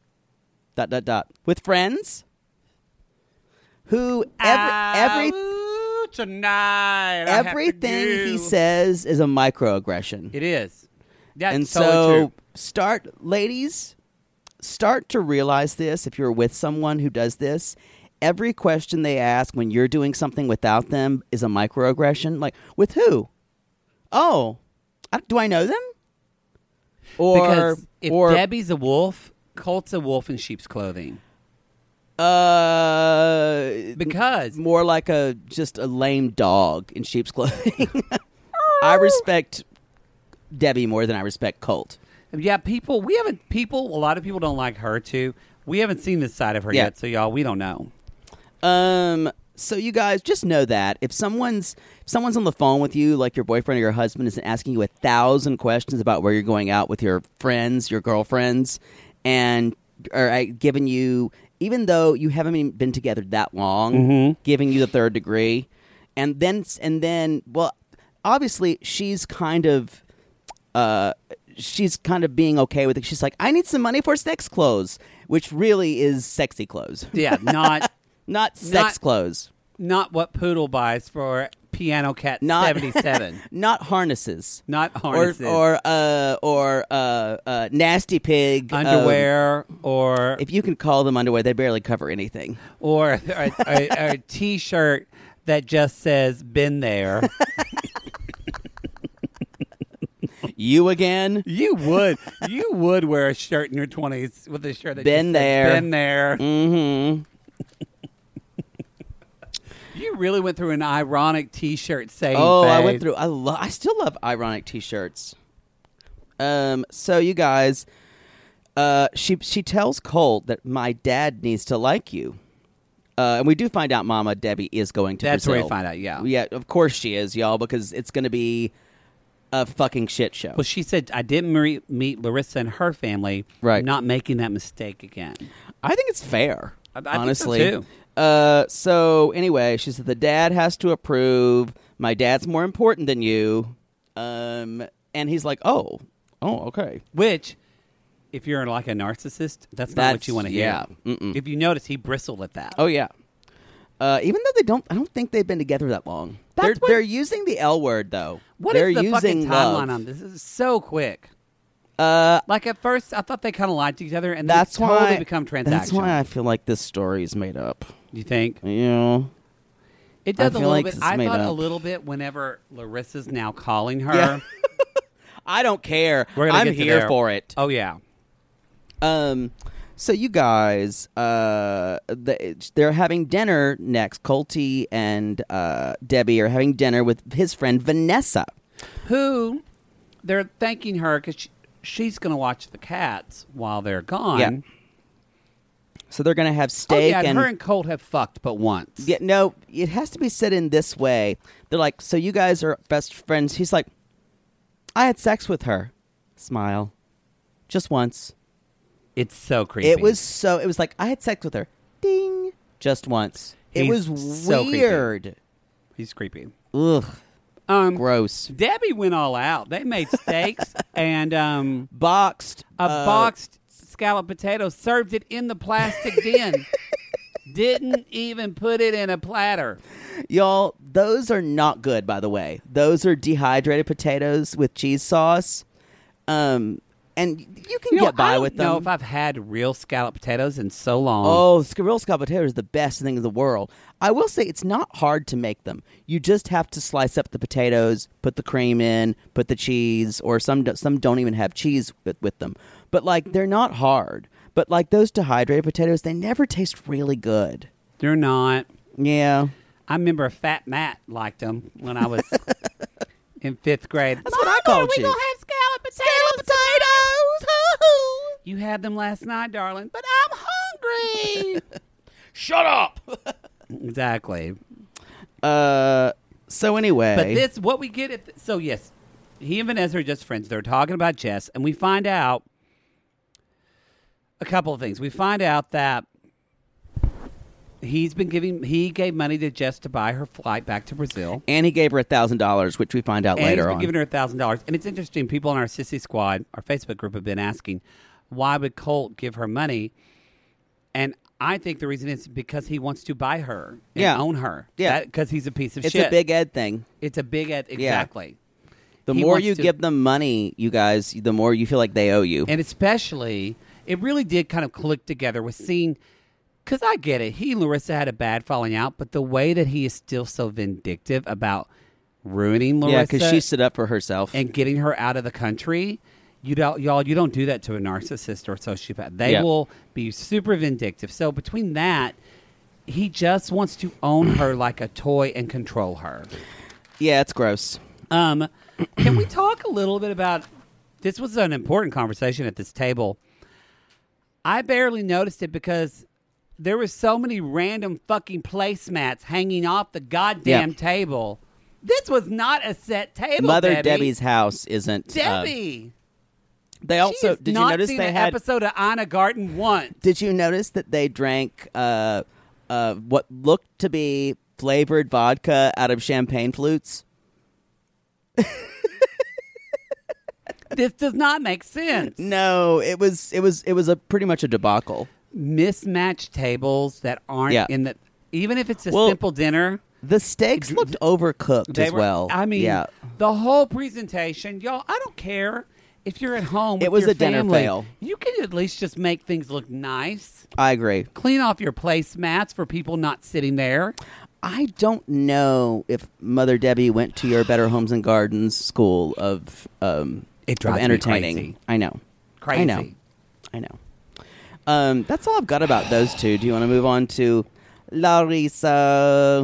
with friends, who tonight, everything he says is a microaggression. It is. That's and totally so, true. Ladies, start to realize this if you're with someone who does this. Every question they ask when you're doing something without them is a microaggression. Like, with who? Oh, do I know them? Or because if Debbie's a wolf, Colt's a wolf in sheep's clothing. Because more like just a lame dog in sheep's clothing. I respect Debbie more than I respect Colt. Yeah, a lot of people don't like her too. We haven't seen this side of her yet, so y'all, we don't know. So you guys just know that if someone's on the phone with you, like your boyfriend or your husband is asking you 1,000 questions about where you're going out with your friends, your girlfriends, and are giving you, even though you haven't even been together that long, giving you the third degree, and then, well, obviously she's kind of being okay with it. She's like, I need some money for sex clothes. which really is sexy clothes. Yeah, Not sex clothes. Not what Poodle buys for Piano Cat 77. Not harnesses. Not harnesses. Or Nasty Pig. Underwear or... If you can call them underwear, they barely cover anything. Or a T-shirt that just says, been there. You again? You would wear a shirt in your 20s with a shirt that been just there. Says, been there. Mm-hmm. You really went through an ironic T-shirt saying. Oh, babe. I went through. I still love ironic T-shirts. So you guys, she tells Colt that my dad needs to like you, and we do find out Mama Debbie is going to That's Brazil. where we find out. Yeah, of course she is, y'all, because it's going to be a fucking shit show. Well, she said I didn't meet Larissa and her family. Right. I'm not making that mistake again. I think it's fair. I honestly. think so too. So anyway, she said the dad has to approve. My dad's more important than you. And he's like, oh, okay. Which, if you're like a narcissist, that's not what you want to hear. Yeah. Mm-mm. If you notice, he bristled at that. Oh yeah. Even though I don't think they've been together that long. They're using the L word though. What they're is the using fucking timeline love. on this? This is so quick. Like at first, I thought they kind of liked each other, and that's then totally become transactional. That's why I feel like this story is made up. You think? Yeah. It does a little like bit. it's I made thought up. a little bit whenever Larissa's now calling her. Yeah. I don't care. We're gonna I'm get to here there. for it. Oh yeah. So you guys, they're having dinner next. Colty and Debbie are having dinner with his friend Vanessa, who they're thanking her because she's going to watch the cats while they're gone. Yeah. So they're going to have steak. And her and Colt have fucked, but once. Yeah, no, it has to be said in this way. They're like, so you guys are best friends. He's like, I had sex with her. Smile. Just once. It's so creepy. It was like, I had sex with her. Ding. Just once. It was so weird. Creepy. He's creepy. Ugh. Gross. Debbie went all out. They made steaks and boxed scalloped potatoes, served it in the plastic bin. Didn't even put it in a platter. Y'all, those are not good, by the way. Those are dehydrated potatoes with cheese sauce. And you can get by with them. I don't know if I've had real scalloped potatoes in so long. Oh, real scalloped potatoes is the best thing in the world. I will say it's not hard to make them. You just have to slice up the potatoes, put the cream in, put the cheese, or some don't even have cheese with them. But, like, they're not hard. But, like, those dehydrated potatoes, they never taste really good. They're not. Yeah. I remember Fat Matt liked them when I was in 5th grade. That's what I called you. We gonna have scalloped potatoes. Scalloped potatoes! You had them last night, darling, but I'm hungry. Shut up! Exactly. So anyway. But this, what we get so yes, he and Vanessa are just friends. They're talking about Jess, and we find out a couple of things. We find out that he gave money to Jess to buy her flight back to Brazil. And he gave her $1,000, which we find out later on. He's been giving her $1,000. And it's interesting, people in our Sissy Squad, our Facebook group, have been asking, why would Colt give her money? And I think the reason is because he wants to buy her and own her. Yeah. Because he's a piece of shit. It's a Big Ed thing. It's a Big Ed, exactly. Yeah. The more you give them money, you guys, the more you feel like they owe you. And especially, it really did kind of click together with seeing, because I get it, he and Larissa had a bad falling out, but the way that he is still so vindictive about ruining Larissa. Yeah, because she stood up for herself. And getting her out of the country. You don't do that to a narcissist or a sociopath. They will be super vindictive. So between that, he just wants to own her like a toy and control her. Yeah, it's gross. Can we talk a little bit about, this was an important conversation at this table. I barely noticed it because there were so many random fucking placemats hanging off the goddamn table. This was not a set table, Mother Debbie's house isn't. Debbie! They also, did you notice they had an episode of Anna Garten once? Did you notice that they drank what looked to be flavored vodka out of champagne flutes? This does not make sense. No, it was a pretty much a debacle. mismatched tables that aren't in the. Even if it's a simple dinner. The steaks looked overcooked as well. I mean, the whole presentation, y'all, I don't care if you're at home with it was your a dinner family. fail. You can at least just make things look nice. I agree. Clean off your placemats for people not sitting there. I don't know if Mother Debbie went to your Better Homes and Gardens school of entertaining. Me crazy. I know. Crazy. I know. That's all I've got about those two. Do you want to move on to Larissa?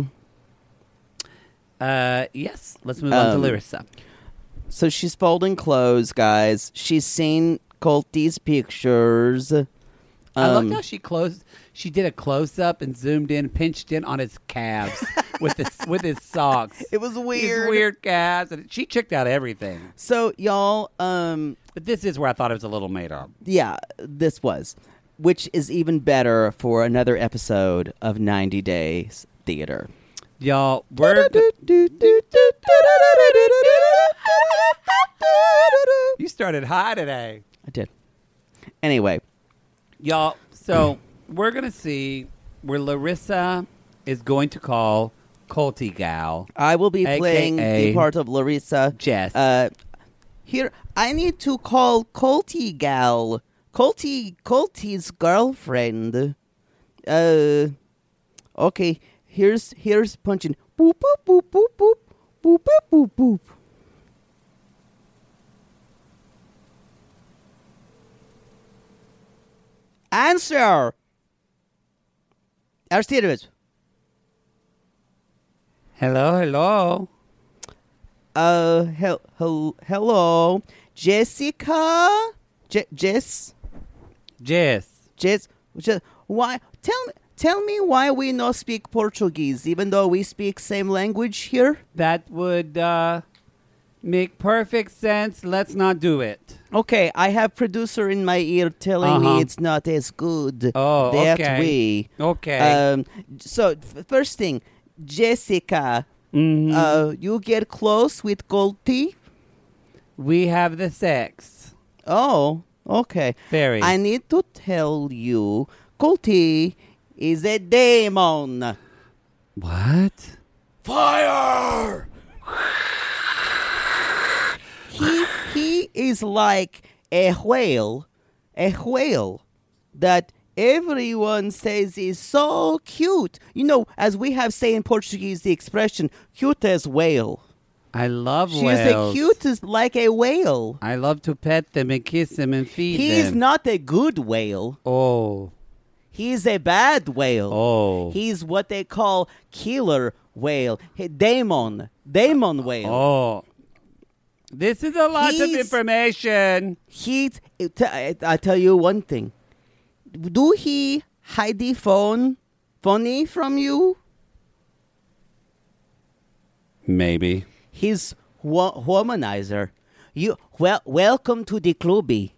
Yes. Let's move on to Larissa. So she's folding clothes, guys. She's seen Colty's pictures. I love how she did a close up and zoomed in, pinched in on his calves with his socks. It was weird. His weird calves. And she checked out everything. So y'all, but this is where I thought it was a little made up. Yeah, this was, which is even better for another episode of 90 Days Theater. Y'all, we're you started high today. I did. Anyway, y'all, so we're going to see where Larissa is going to call Colty Gal. I will be AKA playing the part of Larissa. Jess. Here, I need to call Colty Gal. Colty's girlfriend. Okay, here's punching. Boop, boop, boop, boop, boop. Boop, boop, boop, boop. Answer! Aristides. Hello. Hello. Jessica? Jess? Why? Tell me why we not speak Portuguese, even though we speak same language here? That would make perfect sense. Let's not do it. Okay, I have producer in my ear telling me it's not as good. Oh, that okay. way. Okay. So, first thing, Jessica, you get close with Colty? We have the sex. Oh, okay. Very. I need to tell you, Colty is a demon. What? Fire! He is like a whale that everyone says is so cute. You know, as we have say in Portuguese, the expression cute as whale. I love She's whales. the cutest like a whale. I love to pet them and kiss them and feed them. He's not a good whale. Oh. He's a bad whale. Oh. He's what they call killer whale. Demon whale. Oh. This is a lot of information. I tell you one thing. Do he hide the phony from you? Maybe. He's womanizer. Welcome to the clubby.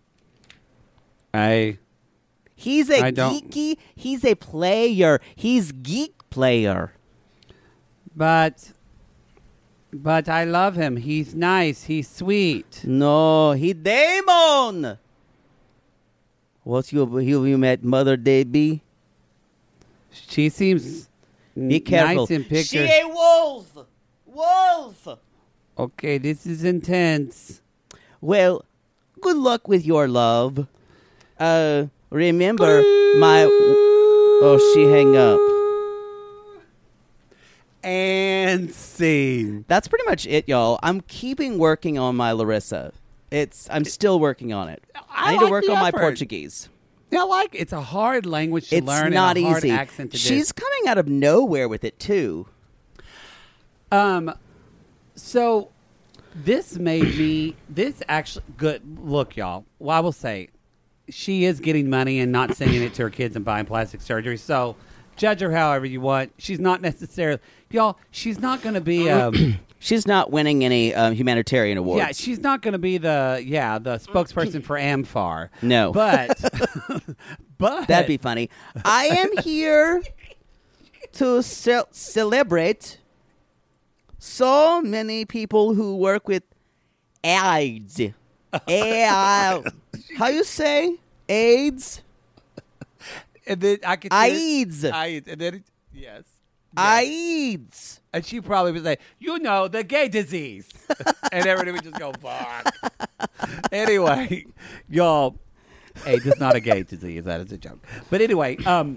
He's a geeky. He's a player. He's geek player. But I love him. He's nice. He's sweet. No, he demon. What's you met Mother Debbie? She seems Be careful. nice in pictures. She a wolf. Okay, this is intense. Well, good luck with your love. Remember my... Oh, she hang up. And scene. That's pretty much it, y'all. I'm keeping working on my Larissa. I'm still working on it. I need to work on my Portuguese. Yeah, it's a hard language to It's learn. not and a hard easy. Accent to She's coming out of nowhere with it too. So this made me. This actually good. Look, y'all. Well, I will say, she is getting money and not sending it to her kids and buying plastic surgery. So judge her however you want. She's not necessarily, y'all. She's not going to be. She's not winning any humanitarian awards. Yeah, she's not going to be the spokesperson for AmFAR. No, but that'd be funny. I am here to celebrate so many people who work with AIDS. How you say AIDS? And then I could AIDS. AIDS. And then yes. AIDS. And she probably would say, the gay disease. And everybody would just go, fuck. Anyway, y'all, AIDS is not a gay disease. That is a joke. But anyway, I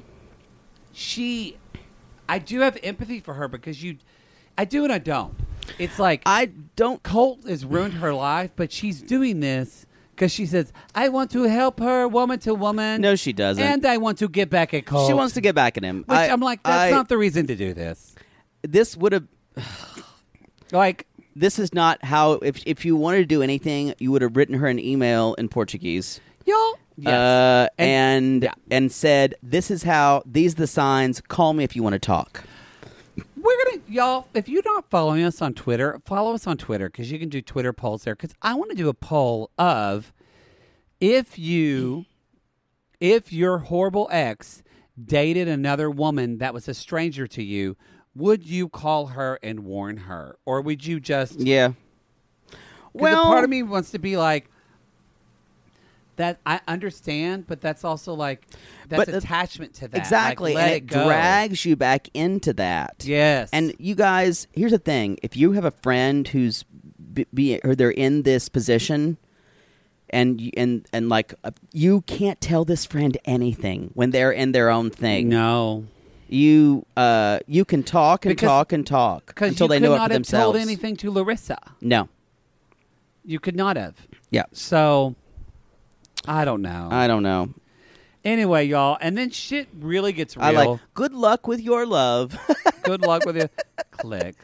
do have empathy for her because I do and I don't. It's like, Colt has ruined her life, but she's doing this because she says, I want to help her woman to woman. No, she doesn't. And I want to get back at Colt. She wants to get back at him. Which I'm like, that's not the reason to do this. This would have... Like... This is not how... If you wanted to do anything, you would have written her an email in Portuguese. Y'all... Yes. And said, these are the signs. Call me if you want to talk. We're going to... Y'all, if you're not following us on Twitter, follow us on Twitter because you can do Twitter polls there. Because I want to do a poll of if your horrible ex dated another woman that was a stranger to you, would you call her and warn her? Or would you just... Yeah. Well... part of me wants to be like, that I understand, but that's also like, that's attachment to that. Exactly. Like, and it drags you back into that. Yes. And you guys, here's the thing. If you have a friend who's or they're in this position... And like you can't tell this friend anything when they're in their own thing. No, you can talk and talk and talk until they know it for themselves. You could not have told anything to Larissa. No, you could not have. Yeah. So I don't know. Anyway, y'all, and then shit really gets real. I like. Good luck with your love. Good luck with your click.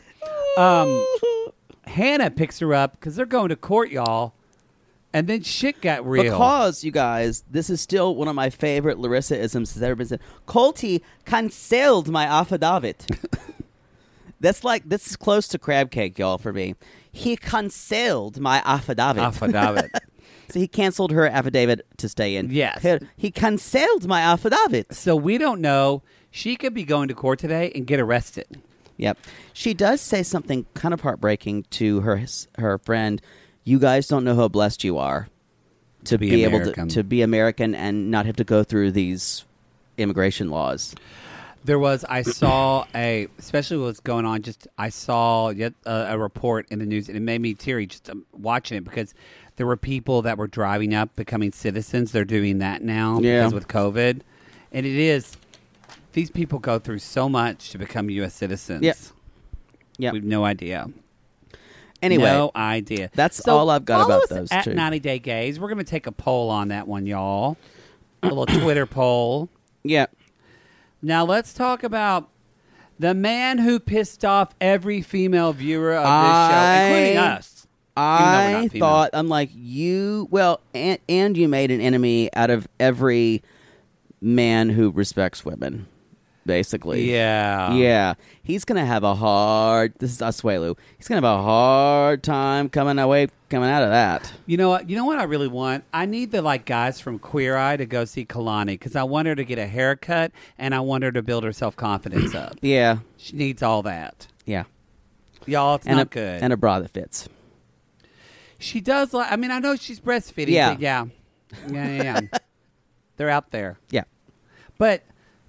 Hannah picks her up because they're going to court, y'all. And then shit got real. Because, you guys, this is still one of my favorite Larissa-isms that's ever been said. Colty cancelled my affidavit. This is close to crab cake, y'all, for me. He cancelled my affidavit. So he canceled her affidavit to stay in. Yes. He cancelled my affidavit. So we don't know. She could be going to court today and get arrested. Yep. She does say something kind of heartbreaking to her friend. You guys don't know how blessed you are to be able to be American and not have to go through these immigration laws. I saw especially what's going on, I saw yet a report in the news, and it made me teary just watching it because there were people that were driving up, becoming citizens. They're doing that now because with COVID. And these people go through so much to become U.S. citizens. Yeah. We have no idea. Anyway, no idea. That's all I've got about those at two. 90 Day Gays. We're going to take a poll on that one, y'all. A little Twitter poll. Yeah. Now let's talk about the man who pissed off every female viewer of this show, including us. I thought, I'm like, and you made an enemy out of every man who respects women. Basically. Yeah. He's going to have this is Asuelu. He's going to have a hard time coming out of that. You know what I really want? I need the guys from Queer Eye to go see Kalani because I want her to get a haircut and I want her to build her self-confidence up. Yeah. She needs all that. Yeah. Y'all, it's not good. And a bra that fits. She does I know she's breastfeeding. Yeah. But yeah. They're out there. Yeah. But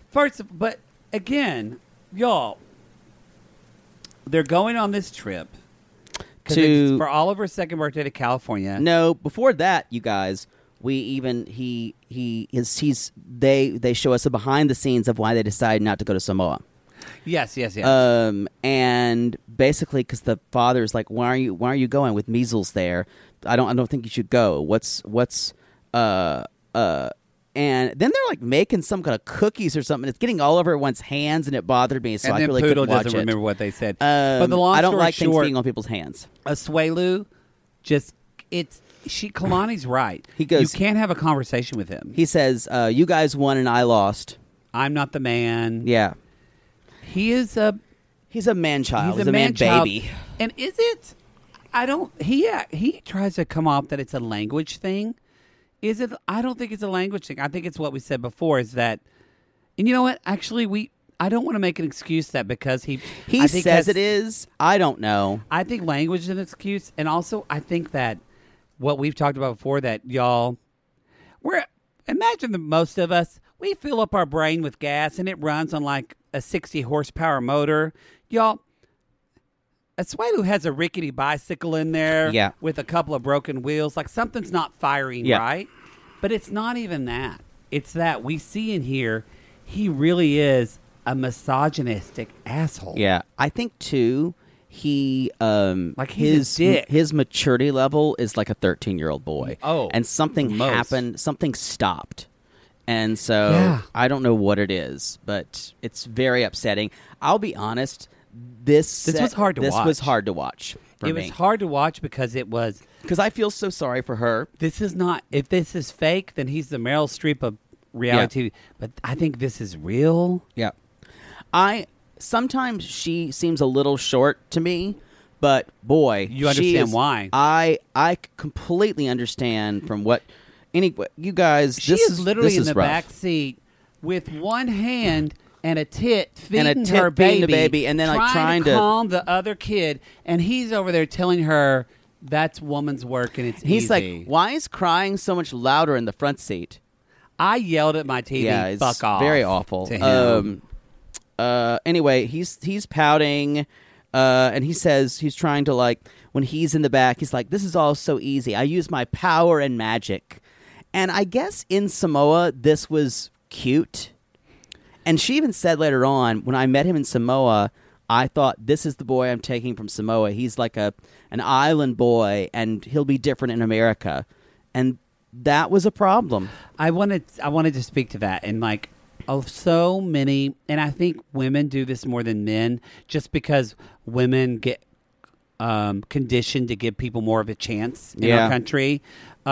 again, y'all, they're going on this trip for Oliver's second birthday to California. No, before that, you guys, they show us a behind the scenes of why they decided not to go to Samoa. Yes. And basically, because the father's like, why are you going with measles there? I don't think you should go. And then they're making some kind of cookies or something. It's getting all over everyone's hands, and it bothered me. So I really couldn't watch it. Doesn't remember what they said. But the long I don't story like short, things being on people's hands. Asuelu, Kalani's right. He goes, you can't have a conversation with him. He says, "You guys won and I lost. I'm not the man." Yeah, he's a man child. He's a man baby. And is it? I don't. He tries to come off that it's a language thing. Is it? I don't think it's a language thing. I think it's what we said before is that, and you know what? Actually, I don't want to make an excuse that because he says it is. I don't know. I think language is an excuse. And also, I think that what we've talked about before that, y'all, imagine that most of us, We fill up our brain with gas, and it runs on like a 60 horsepower motor. Y'all, Asuelu has a rickety bicycle in there with a couple of broken wheels. Like something's not firing right. But it's not even that. It's that we see in here, he really is a misogynistic asshole. Yeah. I think, too, he like he's a dick. His maturity level is like a 13-year-old boy. Oh. And something happened. Something stopped. And so I don't know what it is, but it's very upsetting. I'll be honest. This was hard to watch. This was hard to watch for me. It was hard to watch because it was... Because I feel so sorry for her. This is not... If this is fake, then he's the Meryl Streep of reality TV. But I think this is real. Yeah. Sometimes she seems a little short to me, but boy... You understand why. I completely understand from what... you guys... She is literally in the back seat with one hand... and a tit feeding her baby, and then trying to calm the other kid, and he's over there telling her that's woman's work and it's he's easy. Like, why is crying so much louder in the front seat? I yelled at my TV. Yeah, it's fuck off. Very awful. To him. Anyway, he's pouting, and he says he's trying to like when he's in the back. He's like, "This is all so easy. I use my power and magic," and I guess in Samoa this was cute. And she even said later on, when I met him in Samoa, I thought, this is the boy I'm taking from Samoa. He's like an island boy, and he'll be different in America. And that was a problem. I wanted to speak to that. And like, so many, and I think women do this more than men, just because women get conditioned to give people more of a chance in our country.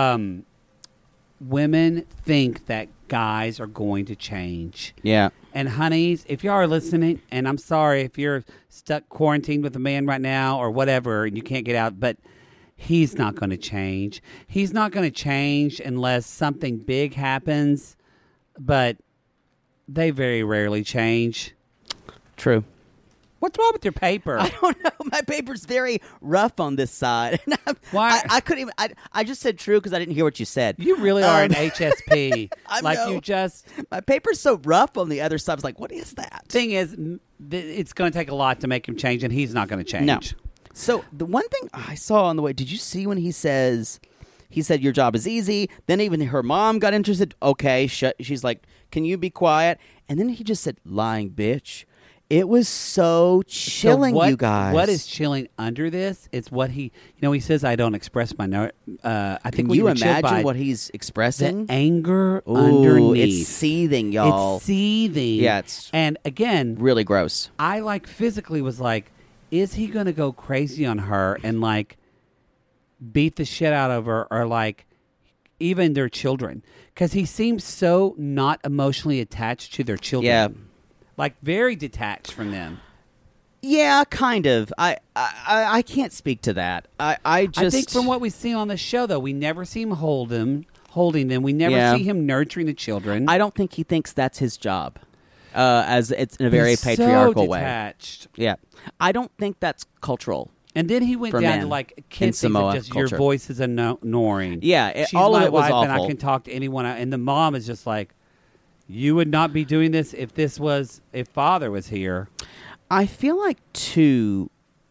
Women think that guys are going to change. Yeah. And honeys, if you are listening, and I'm sorry if you're stuck quarantined with a man right now or whatever and you can't get out, but he's not going to change. He's not going to change unless something big happens, but they very rarely change. True. What's wrong with your paper? I don't know. My paper's very rough on this side. Why? I couldn't even. I just said true because I didn't hear what you said. You really are an HSP. You just. My paper's so rough on the other side. I was like, what is that? Thing is, it's going to take a lot to make him change, and he's not going to change. No. So the one thing I saw on the way, did you see when he said your job is easy? Then even her mom got interested. Okay, she's like, can you be quiet? And then he just said, lying bitch. It was so chilling, you guys. What is chilling under this? It's what he says, I don't express my I think Can you imagine what he's expressing? The anger underneath. It's seething, y'all. It's seething. Yeah, and again, really gross. I physically was like, is he going to go crazy on her and like beat the shit out of her or like even their children? Because he seems so not emotionally attached to their children. Yeah. Like, very detached from them. Yeah, kind of. I can't speak to that. I think from what we see on the show, though, we never see him holding them. We never see him nurturing the children. I don't think he thinks that's his job, as it's in a very patriarchal so way. Detached. Yeah. I don't think that's cultural. And then he went down to like kids Samoa just culture. Your voice is annoying. Yeah, she's all my of it was wife, awful. And I can talk to anyone. And the mom is just like, you would not be doing this if father was here. I feel like too.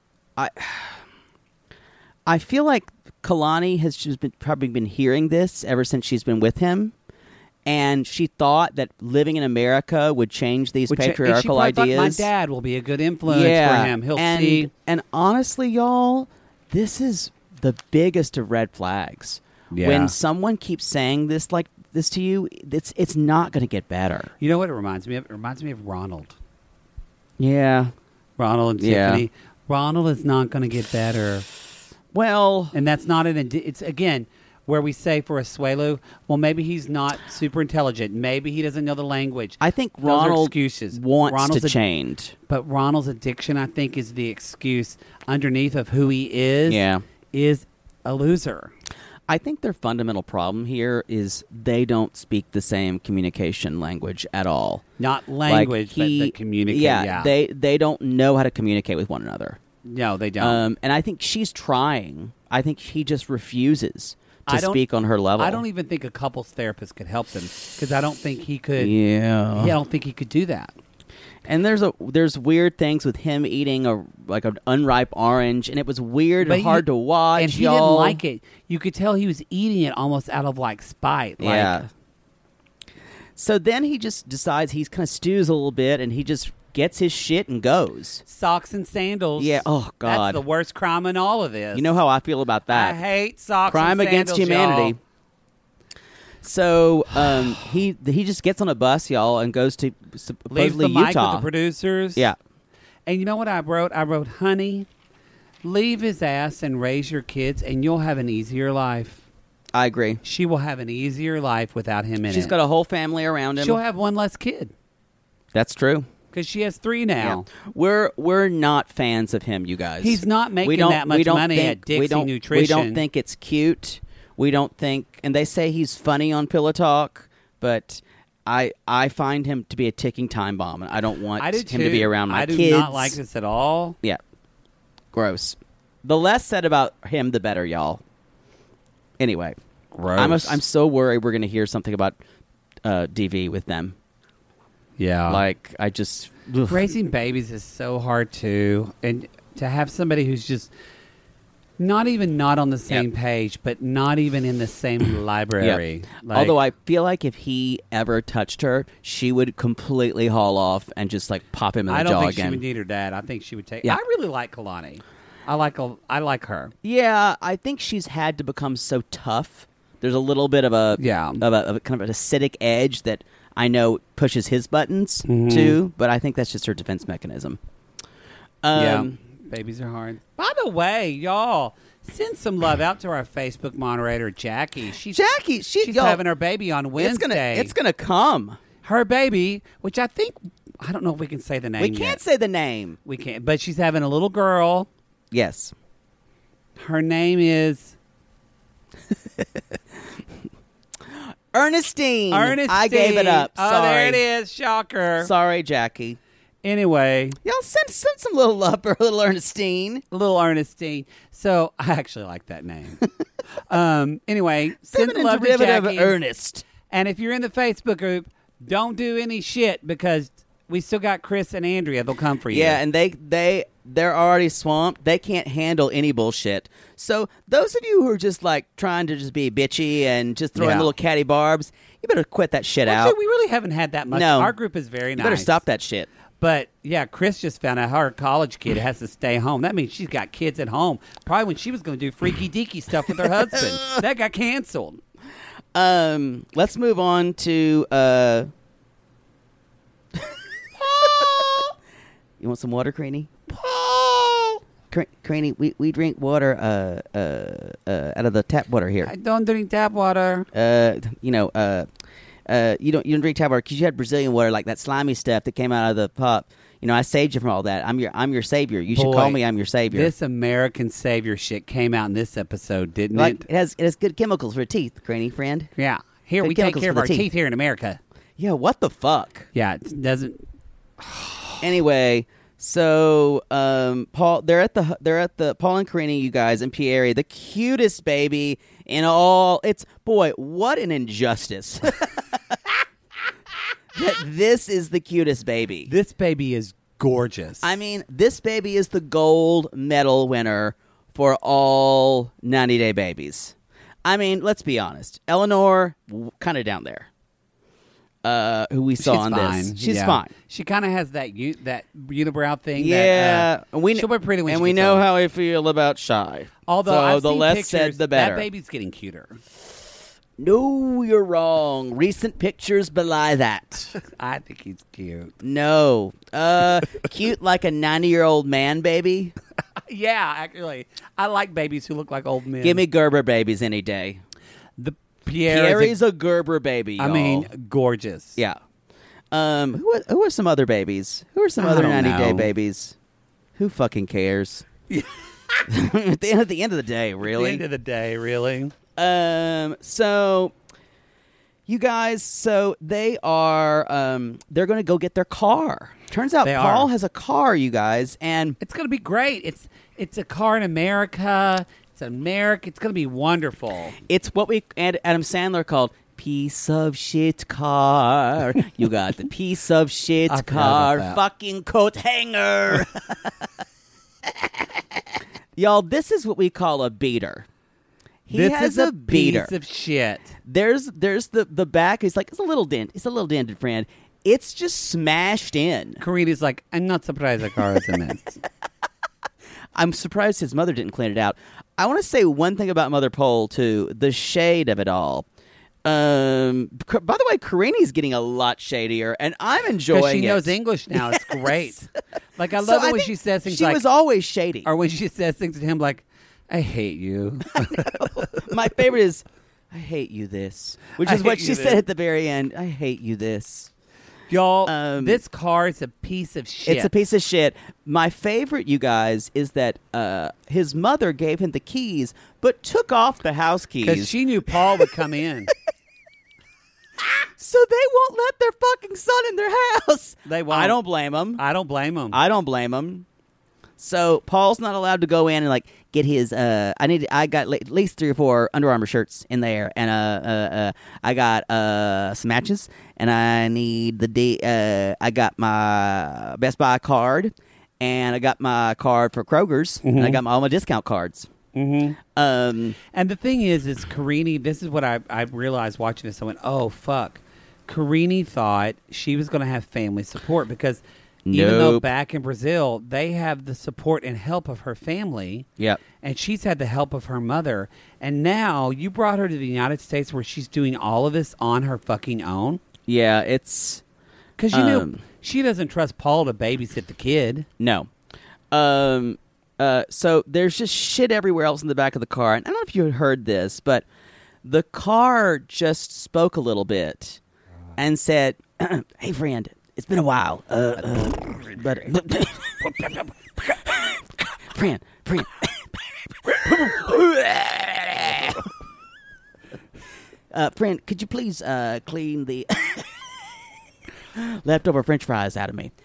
I feel like Kalani has just probably been hearing this ever since she's been with him, and she thought that living in America would change these patriarchal ideas. My dad will be a good influence for him. He'll see. And honestly, y'all, this is the biggest of red flags. Yeah. When someone keeps saying this like this to you, it's not going to get better. You know what it reminds me of? It reminds me of Ronald. Yeah. Ronald and Tiffany. Ronald is not going to get better. Well. And that's not it's again, where we say for Asuelu, well, maybe he's not super intelligent. Maybe he doesn't know the language. I think Ronald wants to change. But Ronald's addiction, I think, is the excuse underneath of who he is. Yeah. Is a loser. I think their fundamental problem here is they don't speak the same communication language at all. Not language, but the communicate. Yeah, they don't know how to communicate with one another. No, they don't. And I think she's trying. I think he just refuses to speak on her level. I don't even think a couples therapist could help them because I don't think he could. Yeah. I don't think he could do that. And there's weird things with him eating an unripe orange, and it was weird and hard to watch. And he didn't like it. You could tell he was eating it almost out of like spite. Yeah. So then he just decides he's kind of stews a little bit, and he just gets his shit and goes. Socks and sandals. Yeah. Oh God. That's the worst crime in all of this. You know how I feel about that. I hate socks. Crime and against sandals, humanity. y'all. So he just gets on a bus, y'all, and goes to supposedly Leaves the mic Utah. with the producers. Yeah. And you know what I wrote? I wrote, honey, leave his ass and raise your kids, and you'll have an easier life. I agree. She will have an easier life without him in it. She's got a whole family around him. She'll have one less kid That's true. because she has 3 now. Yeah. We're not fans of him, you guys. He's not making that much money at Dixie Nutrition. We don't think it's cute. We don't think, and they say he's funny on Pillow Talk, but I find him to be a ticking time bomb, and I don't want him to be around my kids. I do not like this at all. Yeah. Gross. The less said about him, the better, y'all. Anyway. Gross. I'm so worried we're going to hear something about DV with them. Yeah. Like, I just... Ugh. Raising babies is so hard, too. And to have somebody who's just not on the same page, but not even in the same library. Yep. Like, Although I feel like if he ever touched her, she would completely haul off and just, like, pop him in the jaw again. I don't think she would need her dad. I think she would take... Yeah. I really like Kalani. I like her. Yeah, I think she's had to become so tough. There's a little bit of a kind of an acidic edge that I know pushes his buttons too, but I think that's just her defense mechanism. Babies are hard. By the way, y'all, send some love out to our Facebook moderator, Jackie. She's having her baby on Wednesday. It's gonna come. Her baby, which I don't know if we can say the name. We can't say the name. We can't, but she's having a little girl. Yes. Her name is Ernestine. I gave it up. Oh, Sorry. there it is. Shocker. Sorry, Jackie. Anyway. Y'all send some little love for little Ernestine. Little Ernestine. So, I actually like that name. Anyway, send Feminine love to derivative Jackie. of Ernest. And if you're in the Facebook group, don't do any shit because we still got Chris and Andrea. They'll come for you. Yeah, and they're already swamped. They can't handle any bullshit. So those of you who are just like trying to just be bitchy and just throwing little catty barbs, you better quit that shit out. Actually, we really haven't had that much. No. Our group is very nice. You better stop that shit. But, yeah, Chris just found out her college kid has to stay home. That means she's got kids at home. Probably when she was going to do freaky deaky stuff with her husband. That got canceled. Let's move on to... You want some water, Craney? Craney, we drink water out of the tap water here. I don't drink tap water. You don't drink tap water because you had Brazilian water, like that slimy stuff that came out of the pop. You know, I saved you from all that. I'm your savior. You should call me. I'm your savior. This American savior shit came out in this episode, didn't like, it? It has good chemicals for teeth, Craney friend. Yeah. Here Good we take chemicals care for of the our teeth here in America. Yeah. What the fuck? Yeah, it doesn't. Anyway, so Paul, they're at the Paul and Karini, you guys, and Pierre, the cutest baby in all. It's boy, what an injustice. That this is the cutest baby. This baby is gorgeous. I mean, this baby is the gold medal winner for all 90-day babies. I mean, let's be honest. Eleanor, kind of down there. Who we saw on fine. this. She's fine. She kind of has that unibrow thing. Yeah. She'll be pretty when and she we gets know older. how I feel about Shy. Although so I've the seen less pictures, said, the better. That baby's getting cuter. No, you're wrong. Recent pictures belie that. I think he's cute. No. Cute like a 90-year-old man baby? Yeah, actually. I like babies who look like old men. Give me Gerber babies any day. Pierre's a Gerber baby, y'all. I mean, gorgeous. Yeah. Who are some other babies? Who are some other 90-day babies? Who fucking cares? At the end of the day, really? At the end of the day, really? So you guys, so they are they're going to go get their car. Turns out Paul has a car, you guys, and it's going to be great. It's a car in America. It's American. It's going to be wonderful. It's what Adam Sandler called piece of shit car. You got the piece of shit car fucking coat hanger. Y'all, this is what we call a beater. This has a beater. Piece of shit. There's the back. It's like, it's a little dent. It's a little dented, friend. It's just smashed in. Karina's like, I'm not surprised the car is a mess. I'm surprised his mother didn't clean it out. I want to say one thing about Mother Pole, too. The shade of it all. By the way, Karini's getting a lot shadier, and I'm enjoying it. Because she knows English now. It's great. Like, I love it when she says things like... She was always shady. Or when she says things to him like, I hate you. My favorite is, I hate you this. Which is what she said at the very end. I hate you this. Y'all, this car is a piece of shit. It's a piece of shit. My favorite, you guys, is that his mother gave him the keys, but took off the house keys. Because she knew Paul would come in. So they won't let their fucking son in their house. They won't. I don't blame them. I don't blame them. I don't blame them. So Paul's not allowed to go in and like get his. I got at least 3 or 4 Under Armour shirts in there, and I got some matches, and I need I got my Best Buy card, and I got my card for Kroger's, and I got all my discount cards. Mm-hmm. And the thing is Karini, this is what I realized watching this. I went, oh, fuck. Karini thought she was going to have family support because even though back in Brazil, they have the support and help of her family. Yep. And she's had the help of her mother. And now you brought her to the United States where she's doing all of this on her fucking own. Yeah, it's... Because, you know, she doesn't trust Paul to babysit the kid. No. So there's just shit everywhere else in the back of the car. And I don't know if you had heard this, but the car just spoke a little bit and said, hey, friend, it's been a while. But friend. Friend, could you please clean the leftover French fries out of me?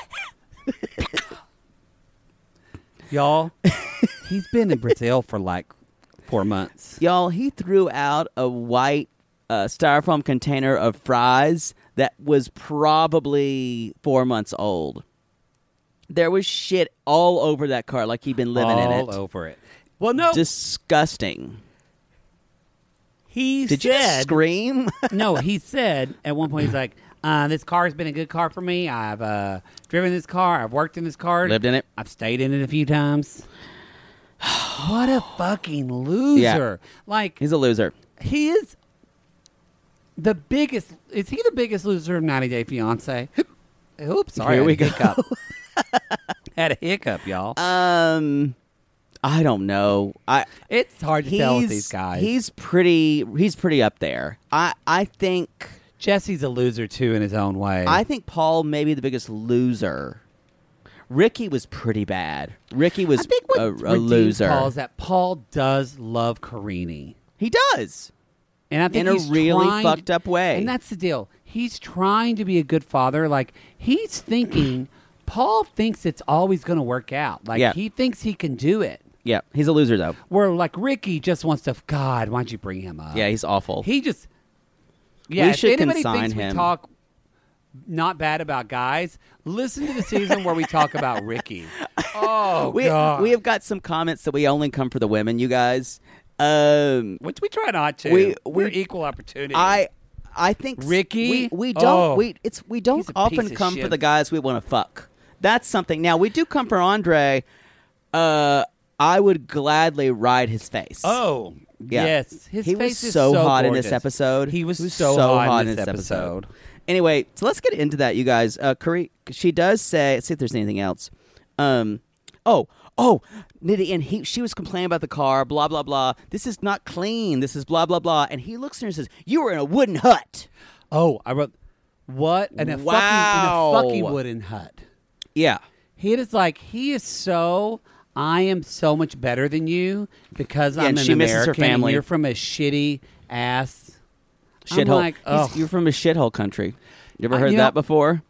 Y'all, he's been in Brazil for like 4 months. Y'all, he threw out a white styrofoam container of fries that was probably 4 months old. There was shit all over that car like he'd been living in it. All over it. Well, no. Disgusting. Did you just scream? No, he said at one point, he's like, this car has been a good car for me. I've driven this car. I've worked in this car. Lived in it. I've stayed in it a few times. What a fucking loser. Yeah. Like, he's a loser. He is the biggest. Is he the biggest loser of 90 Day Fiancé? Oops, sorry. Here we go. Hiccup. Had a hiccup, y'all. I don't know. It's hard to tell with these guys. He's pretty up there. I think Jesse's a loser too in his own way. I think Paul may be the biggest loser. Ricky was pretty bad. Ricky was a loser. Paul is that Paul does love Karini. He does. And I think in a really fucked up way. And that's the deal. He's trying to be a good father. Like, he's thinking, Paul thinks it's always going to work out. Like, he thinks he can do it. Yeah, he's a loser, though. Where, like, Ricky just wants to, God, why don't you bring him up? Yeah, he's awful. He just, we should if anybody thinks him. We talk not bad about guys, listen to the season where we talk about Ricky. Oh, God. We have got some comments that we only come for the women, you guys. Which we try not to. We're equal opportunity. I think Ricky. We don't often come for the guys we want to fuck. That's something. Now we do come for Andre. I would gladly ride his face. Oh, yeah. Yes, his he face was is so hot gorgeous. in this episode. He was so hot in this episode. Anyway, so let's get into that, you guys. She does say. Let's see if there's anything else. And she was complaining about the car, blah, blah, blah. This is not clean. This is blah, blah, blah. And he looks at her and says, you were in a wooden hut. Oh, I wrote, what? In a fucking wooden hut. Yeah. He is so, I am so much better than you because I'm an she misses American. Her family. You're from a shitty ass shithole. You're from a shithole country. You ever heard that before?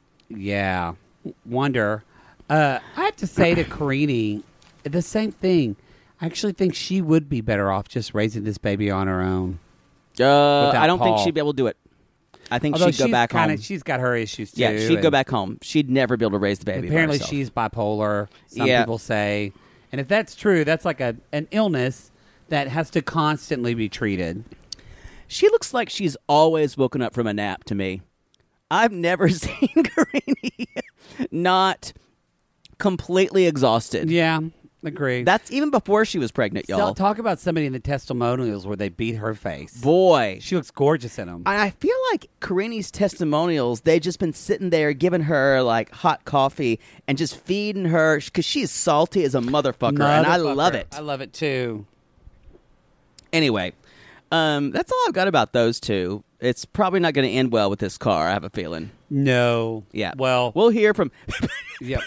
Yeah. Wonder. I have to say to Karini, the same thing. I actually think she would be better off just raising this baby on her own. I don't think Paul. she'd be able to do it. I think Although she'd go back home. She's got her issues too. Yeah, she'd go back home. She'd never be able to raise the baby. Apparently, by herself. she's bipolar. Some Yeah. people say, and if that's true, that's like an illness that has to constantly be treated. She looks like she's always woken up from a nap to me. I've never seen Karini not completely exhausted. Yeah, agree. That's even before she was pregnant, y'all. Talk about somebody in the testimonials where they beat her face. Boy. She looks gorgeous in them. And I feel like Karini's testimonials, they've just been sitting there giving her like hot coffee and just feeding her because she's salty as a motherfucker, and I love it. I love it too. Anyway, that's all I've got about those two. It's probably not going to end well with this car, I have a feeling. No. Yeah. Well, we'll hear from... Yep.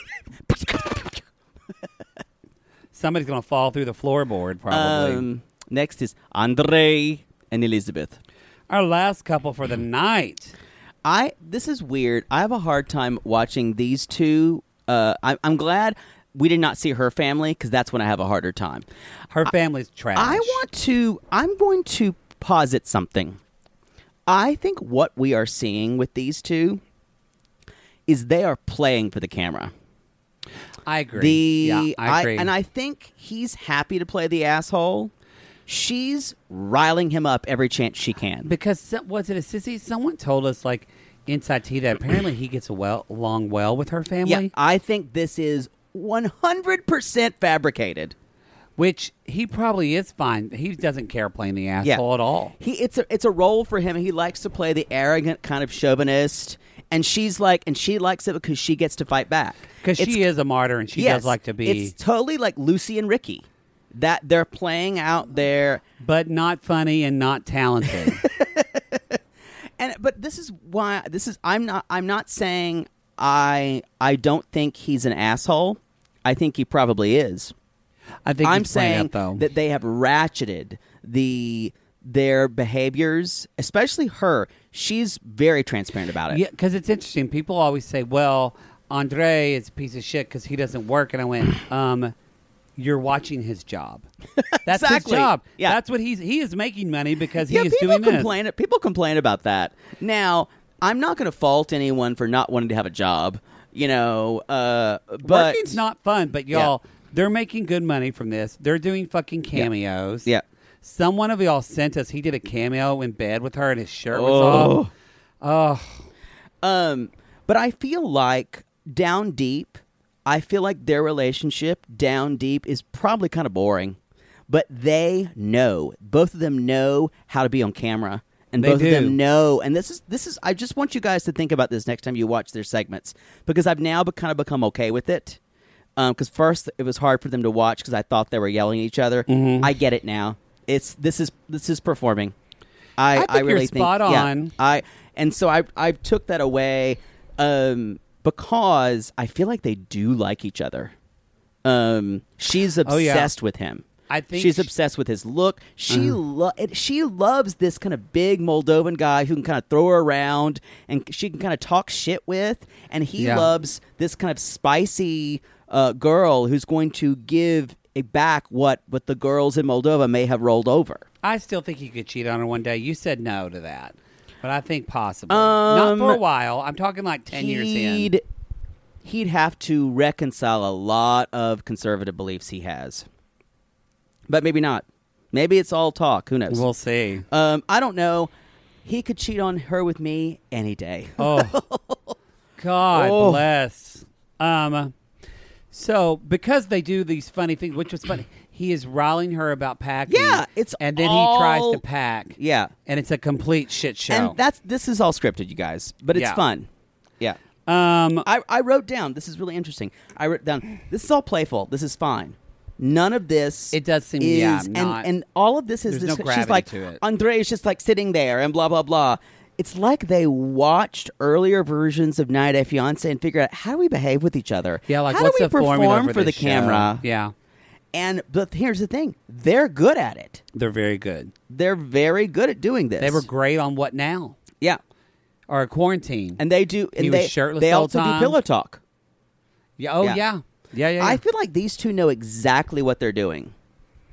Somebody's going to fall through the floorboard, probably. Next is Andre and Elizabeth. Our last couple for the night. This is weird. I have a hard time watching these two. I'm glad we did not see her family because that's when I have a harder time. Her family's trash. I'm going to posit something. I think what we are seeing with these two is they are playing for the camera. I agree. I agree. And I think he's happy to play the asshole. She's riling him up every chance she can. Because, was it a sissy? Someone told us, like, inside tea that apparently he gets along well with her family. Yeah, I think this is 100% fabricated. Which he probably is fine. He doesn't care playing the asshole at all. It's a role for him. He likes to play the arrogant kind of chauvinist, and she likes it because she gets to fight back. Because she is a martyr, and she does like to be. It's totally like Lucy and Ricky, that they're playing out there, but not funny and not talented. But this is why I'm not saying I don't think he's an asshole. I think he probably is. I think I'm he's playing saying up, though. that they have ratcheted their behaviors, especially her. She's very transparent about it. Yeah, because it's interesting. People always say, well, Andre is a piece of shit because he doesn't work. And I went, you're watching his job. That's exactly. his job. Yeah. That's what he is making money because he is people doing this. People complain about that. Now, I'm not going to fault anyone for not wanting to have a job, but working's not fun, but y'all, they're making good money from this. They're doing fucking cameos. Yeah. Someone of y'all sent us, he did a cameo in bed with her and his shirt was off. Oh. But I feel like down deep, their relationship down deep is probably kind of boring. But both of them know how to be on camera. And both of them know, and this is. I just want you guys to think about this next time you watch their segments, because I've now kind of become okay with it. Because first it was hard for them to watch because I thought they were yelling at each other. Mm-hmm. I get it now. This is performing. I think really you're think spot on. I took that away because I feel like they do like each other. She's obsessed with him. I think she's obsessed with his look. She loves this kind of big Moldovan guy who can kind of throw her around and she can kind of talk shit with. And he loves this kind of spicy girl who's going to give back what the girls in Moldova may have rolled over. I still think he could cheat on her one day. You said no to that, but I think possibly not for a while. I'm talking like 10 years in. He'd have to reconcile a lot of conservative beliefs he has. But maybe not. Maybe it's all talk. Who knows? We'll see. I don't know. He could cheat on her with me any day. Oh, God bless. So because they do these funny things, which was funny, he is riling her about packing. Yeah, and then he tries to pack. Yeah, and it's a complete shit show. And this is all scripted, you guys, but it's fun. Yeah. I wrote down. This is really interesting. I wrote down. This is all playful. This is fine. None of this. It does seem not. And all of this is there's this. No gravity she's like to it. Andre is just like sitting there and blah blah blah. It's like they watched earlier versions of 90 Day Fiancé and figured out how do we behave with each other. Yeah, like how what's do we the formula perform for the camera? Yeah. But here's the thing: they're good at it. They're very good. They're very good at doing this. They were great on What Now? Yeah. Or Quarantine. And they do. And he was shirtless they the whole also time. do pillow talk. Yeah. Oh, yeah. Yeah. I feel like these two know exactly what they're doing.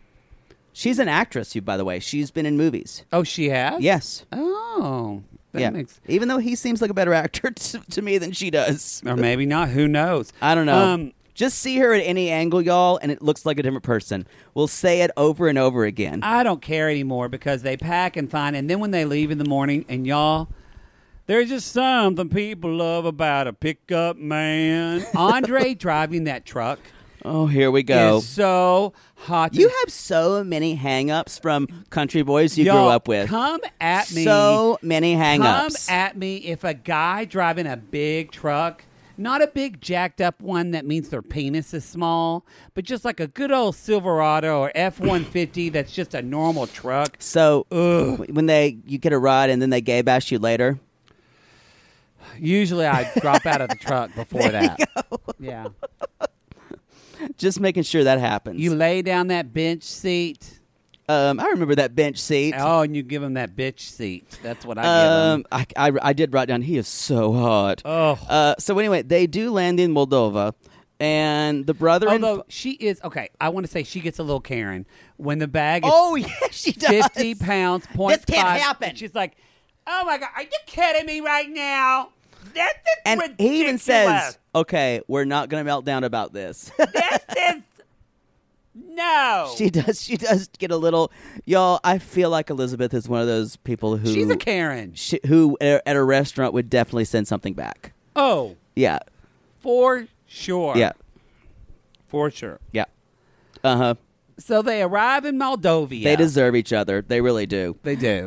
She's an actress, by the way. She's been in movies. Oh, she has? Yes. Oh. Yeah. Even though he seems like a better actor to me than she does. Or maybe not. Who knows? I don't know. Just see her at any angle, y'all, and it looks like a different person. We'll say it over and over again. I don't care anymore because they pack and find, and then when they leave in the morning, and y'all, there's just something people love about a pickup man. Andre driving that truck. Oh, here we go. Is so hot. You have so many hang-ups from country boys you grew up with. Come at me. So many hang-ups. Come at me if a guy driving a big truck, not a big jacked up one that means their penis is small, but just like a good old Silverado or F-150 that's just a normal truck. So when you get a ride and then they gay bash you later? Usually I drop out of the truck before that. Yeah. Just making sure that happens. You lay down that bench seat. I remember that bench seat. Oh, and you give him that bitch seat. That's what I give him. I did write down, he is so hot. Oh. So anyway, they do land in Moldova, and the brother... Although she is... Okay, I want to say she gets a little Karen. When the bag is... Oh, yeah, she does. 50 pounds, 0.5. This can't happen. She's like, oh, my God, are you kidding me right now? That's and ridiculous. He even says, okay, we're not going to melt down about this. This is... No. She does get a little... Y'all, I feel like Elizabeth is one of those people who... She's a Karen. Who at a restaurant would definitely send something back. Oh. Yeah. For sure. Yeah. For sure. Yeah. Uh-huh. So they arrive in Moldova. They deserve each other. They really do. They do.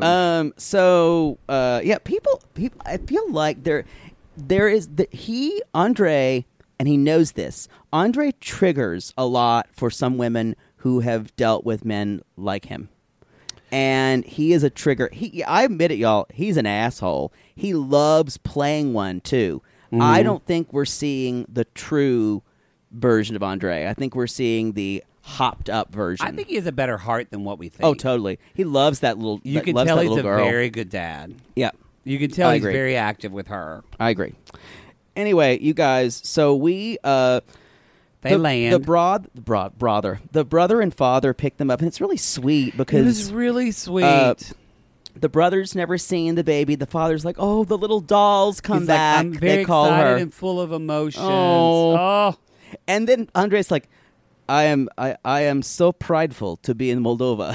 People, I feel like Andre, and he knows this, Andre triggers a lot for some women who have dealt with men like him. And he is a trigger. I admit it, y'all, he's an asshole. He loves playing one, too. Mm-hmm. I don't think we're seeing the true version of Andre. I think we're seeing the hopped up version. I think he has a better heart than what we think. Oh, totally. He loves that little. You can tell he's a very good dad. Yeah, you can tell he's very active with her. I agree. Anyway, you guys. So we land. The brother and father pick them up, and it's really sweet because it was really sweet. The brother's never seen the baby. The father's like, "Oh, the little dolls come back." Like, I'm very they call excited her and full of emotions. Oh. And then Andre's like, I am so prideful to be in Moldova.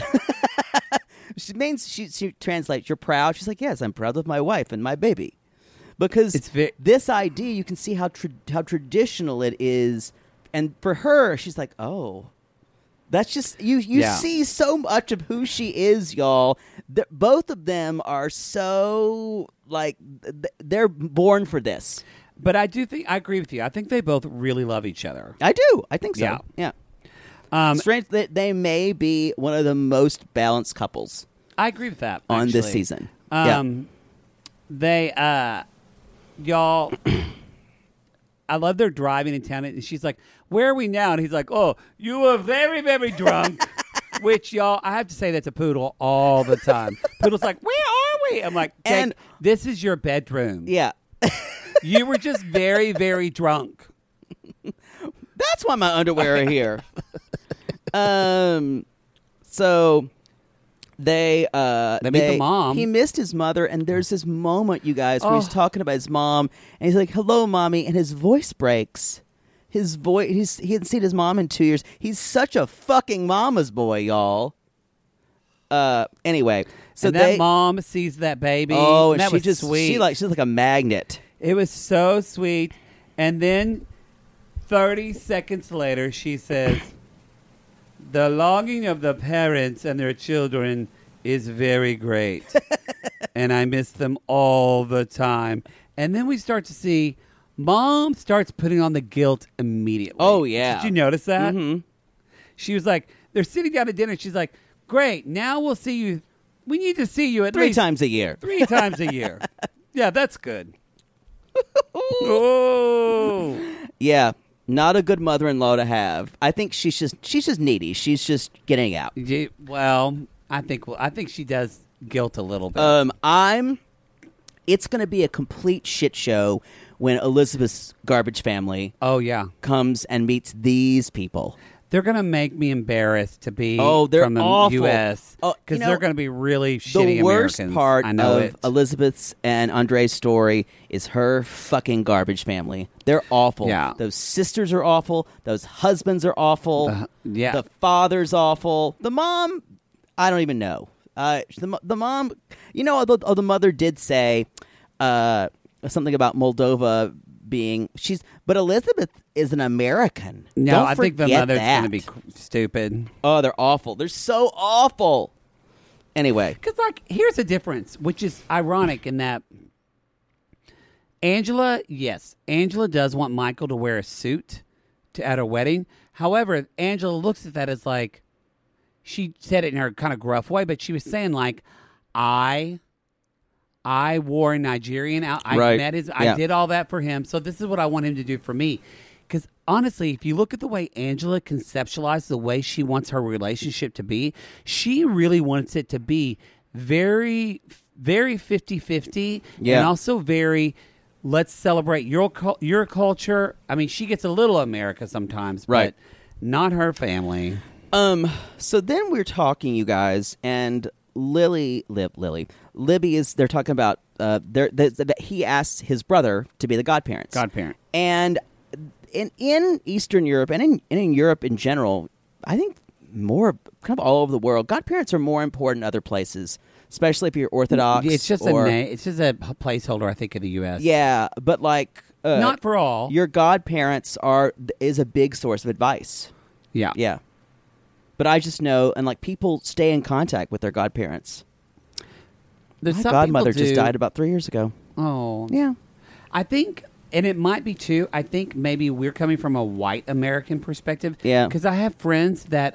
She translates, you're proud? She's like, yes, I'm proud of my wife and my baby. Because this idea, you can see how traditional it is. And for her, she's like, oh, that's just, you see so much of who she is, y'all. Both of them are so, like, they're born for this. But I agree with you. I think they both really love each other. I do. I think so. Yeah. Strange that they may be one of the most balanced couples. I agree with that on this season. They, y'all, I love their driving in town, and she's like, "Where are we now?" And he's like, "Oh, you are very, very drunk." Which, y'all, I have to say that's a Poodle all the time. Poodle's like, "Where are we?" I'm like, "And this is your bedroom." Yeah. You were just very, very drunk. That's why my underwear are here. So they meet the mom. He missed his mother, and there's this moment, you guys, where he's talking about his mom, and he's like, "Hello, mommy," and his voice breaks. His voice. He hadn't seen his mom in 2 years. He's such a fucking mama's boy, y'all. Anyway, so that mom sees that baby. Oh, and that she was just sweet. she's like a magnet. It was so sweet. And then 30 seconds later, she says, "The longing of the parents and their children is very great. And I miss them all the time." And then we start to see Mom starts putting on the guilt immediately. Oh, yeah. Did you notice that? Mm-hmm. She was like, they're sitting down at dinner. She's like, "Great, now we'll see you. We need to see you at three least times a year. 3 times a year." Yeah, that's good. Oh. Yeah, not a good mother-in-law to have. I think she's just needy. She's just getting out. Well, I think she does guilt a little bit. It's going to be a complete shit show when Elizabeth's garbage family oh yeah comes and meets these people. They're going to make me embarrassed to be they're from the awful. U.S. Because they're going to be really shitty The worst Americans. part I know of it. Elizabeth's and Andre's story is her fucking garbage family. They're awful. Yeah. Those sisters are awful. Those husbands are awful. Yeah. The father's awful. The mom, I don't even know. The mom, although the mother did say something about Moldova being but Elizabeth is an American. No, Don't I think the forget mother's that. going to be stupid. Oh, they're awful. They're so awful. Anyway. Because, here's the difference, which is ironic in that Angela does want Michael to wear a suit at her wedding. However, Angela looks at that as like, she said it in her kind of gruff way, but she was saying like, I wore a Nigerian out. I met his. I did all that for him. So this is what I want him to do for me. Because honestly, if you look at the way Angela conceptualized the way she wants her relationship to be, she really wants it to be very, very 50-50 and also very, let's celebrate your culture. I mean, she gets a little America sometimes, but not her family. So then we're talking, you guys, and Libby is, they're talking about, he asks his brother to be the godparents. And in Eastern Europe and in Europe in general, I think more kind of all over the world, godparents are more important in other places, especially if you're Orthodox. It's just a placeholder, I think, in the U.S. Yeah, but not for all. Your godparents is a big source of advice. Yeah. Yeah. But I just know, and people stay in contact with their godparents. My godmother just died about 3 years ago. Oh. Yeah. I think, and it might be too, I think maybe we're coming from a white American perspective. Yeah. Because I have friends that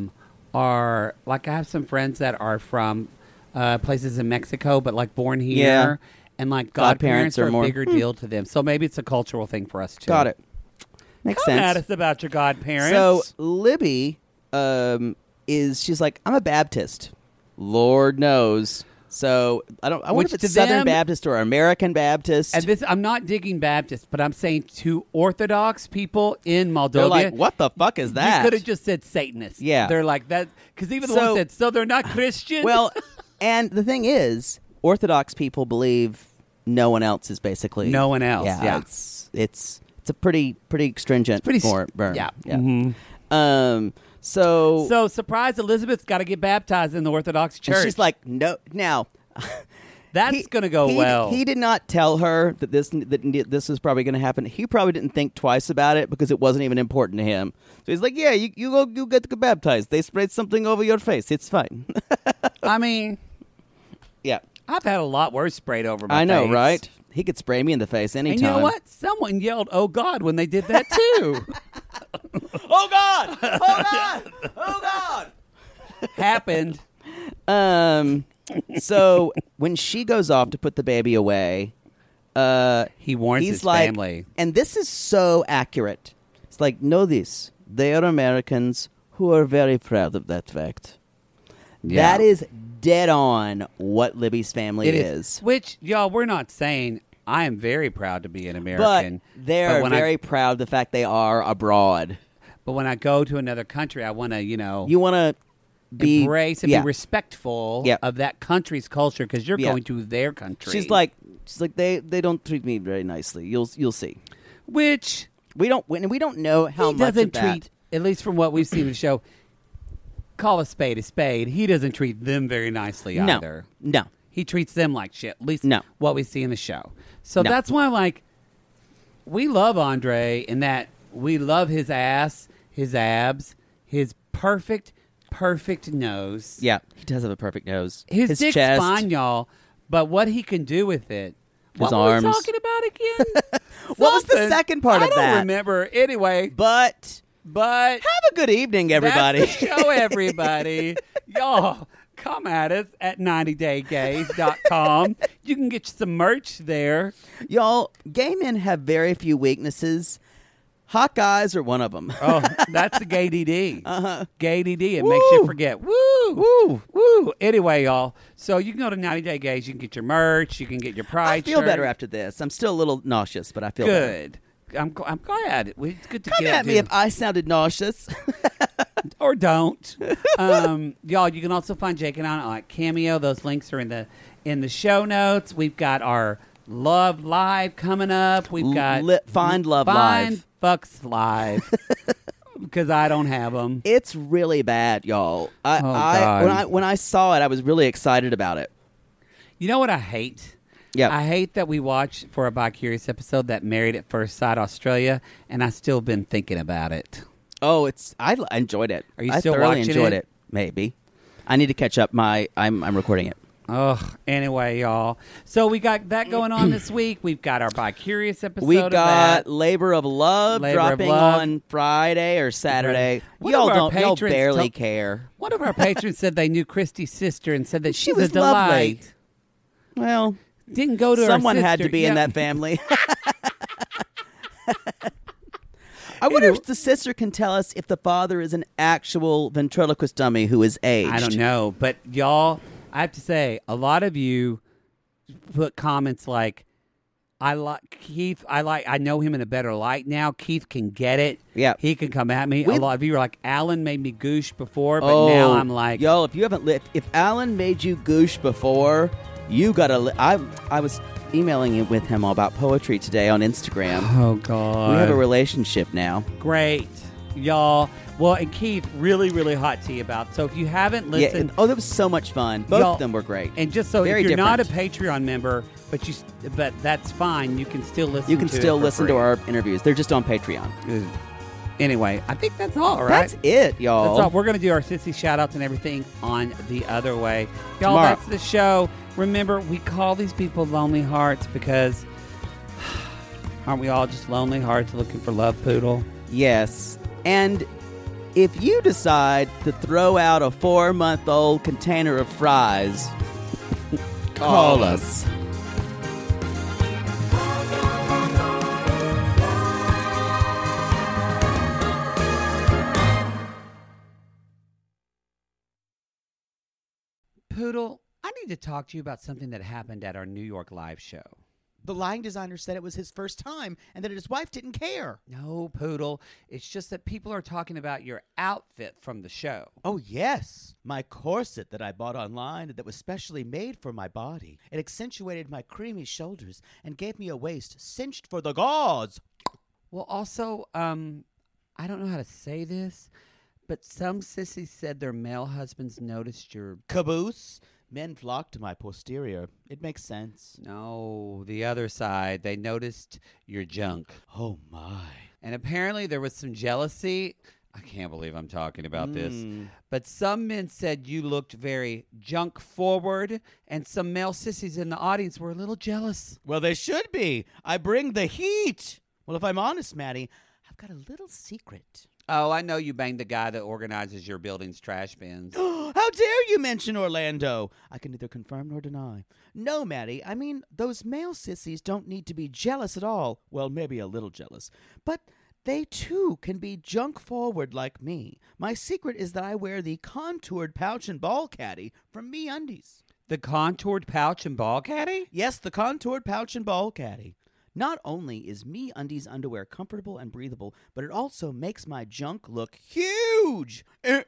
I have some friends that are from places in Mexico, but born here. Yeah. And godparents are a bigger deal to them. So maybe it's a cultural thing for us too. Got it. Makes sense. Come at us about your godparents. So Libby she's like, I'm a Baptist. Lord knows. So I wonder if it's Southern Baptist or American Baptist. And this, I'm not digging Baptist, but I'm saying to Orthodox people in Moldova, they're like, what the fuck is that? You could have just said Satanist. Yeah. They're like that, because even the one said, so they're not Christian? Well, and the thing is, Orthodox people believe no one else is basically... No one else, yeah. It's a pretty stringent burn. Yeah. Mm-hmm. So surprise, Elizabeth's got to get baptized in the Orthodox Church. And she's like, no. Now, that's going to go well. He did not tell her that this was probably going to happen. He probably didn't think twice about it because it wasn't even important to him. So he's like, yeah, you get baptized. They sprayed something over your face. It's fine. I mean, yeah, I've had a lot worse sprayed over my face. I know, right? He could spray me in the face anytime. And you know what? Someone yelled, "Oh God," when they did that too. Oh God! Oh God! Oh God! Happened. So when she goes off to put the baby away, he warns his family. And this is so accurate. It's like, know this. They are Americans who are very proud of that fact. Yeah. That is dead on what Libby's family is. Which, y'all, we're not saying I am very proud to be an American. But they're very proud of the fact they are abroad. But when I go to another country, I want to, you want to embrace and be respectful of that country's culture because you're going to their country. She's like they don't treat me very nicely. You'll see. Which we don't know how much doesn't of that. Treat, at least from what we've seen in the show. Call a spade a spade. He doesn't treat them very nicely either. No. He treats them like shit. At least what we see in the show. So that's why, we love Andre in that we love his ass, his abs, his perfect nose. Yeah, he does have a perfect nose. His dick's chest. fine, y'all. But what he can do with it. His arms. What were we talking about again? What was the second part of that? I don't remember. Anyway. But have a good evening, everybody. That's the show, everybody. Y'all, come at us at 90daygays.com. You can get some merch there. Y'all, gay men have very few weaknesses. Hot guys are one of them. Oh, that's the gay DD. Gay DD. It Woo. makes you forget. Woo! Woo! Woo! Anyway, y'all. So you can go to 90 Day Gays. You can get your merch. You can get your pride I feel shirt. better after this. I'm still a little nauseous, but I feel good. Better. I'm glad. It's good to Come get at me if I sounded nauseous. Or don't. Y'all, you can also find Jake and I on Cameo. Those links are in the show notes. We've got our Love Live coming up. We've got Find Love Live. Fucks Live. Because I don't have them. It's really bad, y'all. God. When I saw it, I was really excited about it. You know what I hate? Yeah. I hate that we watched for a Bi-Curious episode that Married at First Sight Australia, and I've still been thinking about it. Oh, I enjoyed it. Are you I still thoroughly watching enjoyed it? it? Maybe. I need to catch up. I'm recording it. Oh, anyway, y'all. So we got that going on this week. We've got our Bi-Curious episode. We of got that. Labor of Love dropping on Friday or Saturday. One Y'all of our don't. Y'all patrons barely care. One of our patrons said they knew Christy's sister and said that She she's was a delight. lovely. Well, Didn't go to someone her had sister. to be in Yeah. that family. I wonder if the sister can tell us if the father is an actual ventriloquist dummy who is aged. I don't know, but y'all, I have to say, a lot of you put comments like, "I like Keith. I know him in a better light now. Keith can get it. Yeah. he can come at me." A lot of you were like, "Alan made me goosh before, but Oh, now I'm like, y'all, if you haven't if Alan made you goosh before, you gotta. I was emailing with him about poetry today on Instagram. oh god, We have a relationship now. great, y'all." Well, and Keith, really, really hot tea about. So if you haven't listened, that was so much fun. Both y'all- of them were great. and just so Very if you're not a different. Patreon member, but that's fine. You can still listen. You can to still it for listen free. to our interviews. They're just on Patreon. Anyway, I think that's all, right? That's it, y'all. That's all. We're going to do our sissy shout-outs and everything on the other way. Y'all, Tomorrow. that's the show. Remember, we call these people lonely hearts because aren't we all just lonely hearts looking for love, Poodle? Yes. And if you decide to throw out a 4-month-old container of fries, call us. Poodle, I need to talk to you about something that happened at our New York live show. The lighting designer said it was his first time and that his wife didn't care. No, Poodle. It's just that people are talking about your outfit from the show. Oh, yes. My corset that I bought online that was specially made for my body. It accentuated my creamy shoulders and gave me a waist cinched for the gauze. Well, also, I don't know how to say this, but some sissies said their male husbands noticed your... Caboose. Men flock to my posterior. It makes sense. No, the other side. They noticed your junk. Oh, my. And apparently there was some jealousy. I can't believe I'm talking about this. But some men said you looked very junk forward, and some male sissies in the audience were a little jealous. Well, they should be. I bring the heat. Well, if I'm honest, Maddie, I've got a little secret. Oh, I know you banged the guy that organizes your building's trash bins. How dare you mention Orlando? I can neither confirm nor deny. No, Maddie, I mean, those male sissies don't need to be jealous at all. Well, maybe a little jealous. But they, too, can be junk forward like me. My secret is that I wear the contoured pouch and ball caddy from MeUndies. The contoured pouch and ball caddy? Yes, the contoured pouch and ball caddy. Not only is MeUndies underwear comfortable and breathable, but it also makes my junk look huge.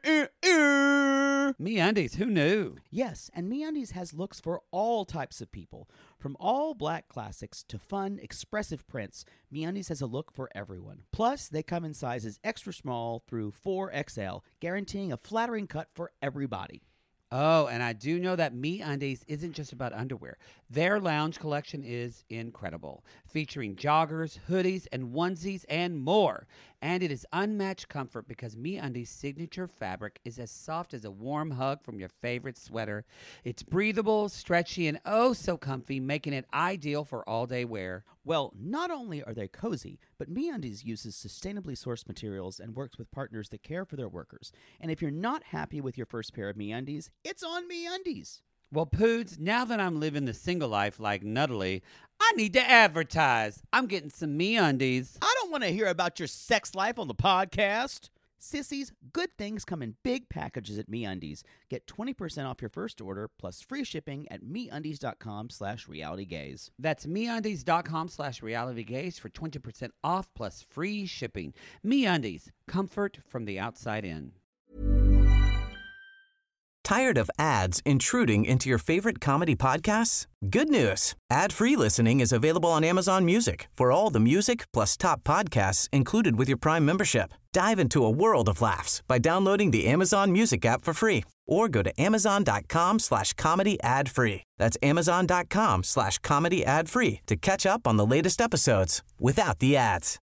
MeUndies, who knew? Yes, and MeUndies has looks for all types of people. From all black classics to fun, expressive prints, MeUndies has a look for everyone. Plus, they come in sizes extra small through 4XL, guaranteeing a flattering cut for everybody. Oh, and I do know that MeUndies isn't just about underwear. Their lounge collection is incredible, featuring joggers, hoodies, and onesies, and more. And it is unmatched comfort because MeUndies' signature fabric is as soft as a warm hug from your favorite sweater. It's breathable, stretchy, and oh so comfy, making it ideal for all-day wear. Well, not only are they cozy, but MeUndies uses sustainably sourced materials and works with partners that care for their workers. And if you're not happy with your first pair of MeUndies, it's on MeUndies. Well, Poods, now that I'm living the single life like Nuttily, I need to advertise. I'm getting some MeUndies. I don't want to hear about your sex life on the podcast. Sissies, good things come in big packages at MeUndies. Get 20% off your first order plus free shipping at MeUndies.com/realitygaze. That's MeUndies.com/realitygaze for 20% off plus free shipping. MeUndies, comfort from the outside in. Tired of ads intruding into your favorite comedy podcasts? Good news. Ad-free listening is available on Amazon Music for all the music plus top podcasts included with your Prime membership. Dive into a world of laughs by downloading the Amazon Music app for free or go to amazon.com/comedy ad-free. That's amazon.com/comedy ad-free to catch up on the latest episodes without the ads.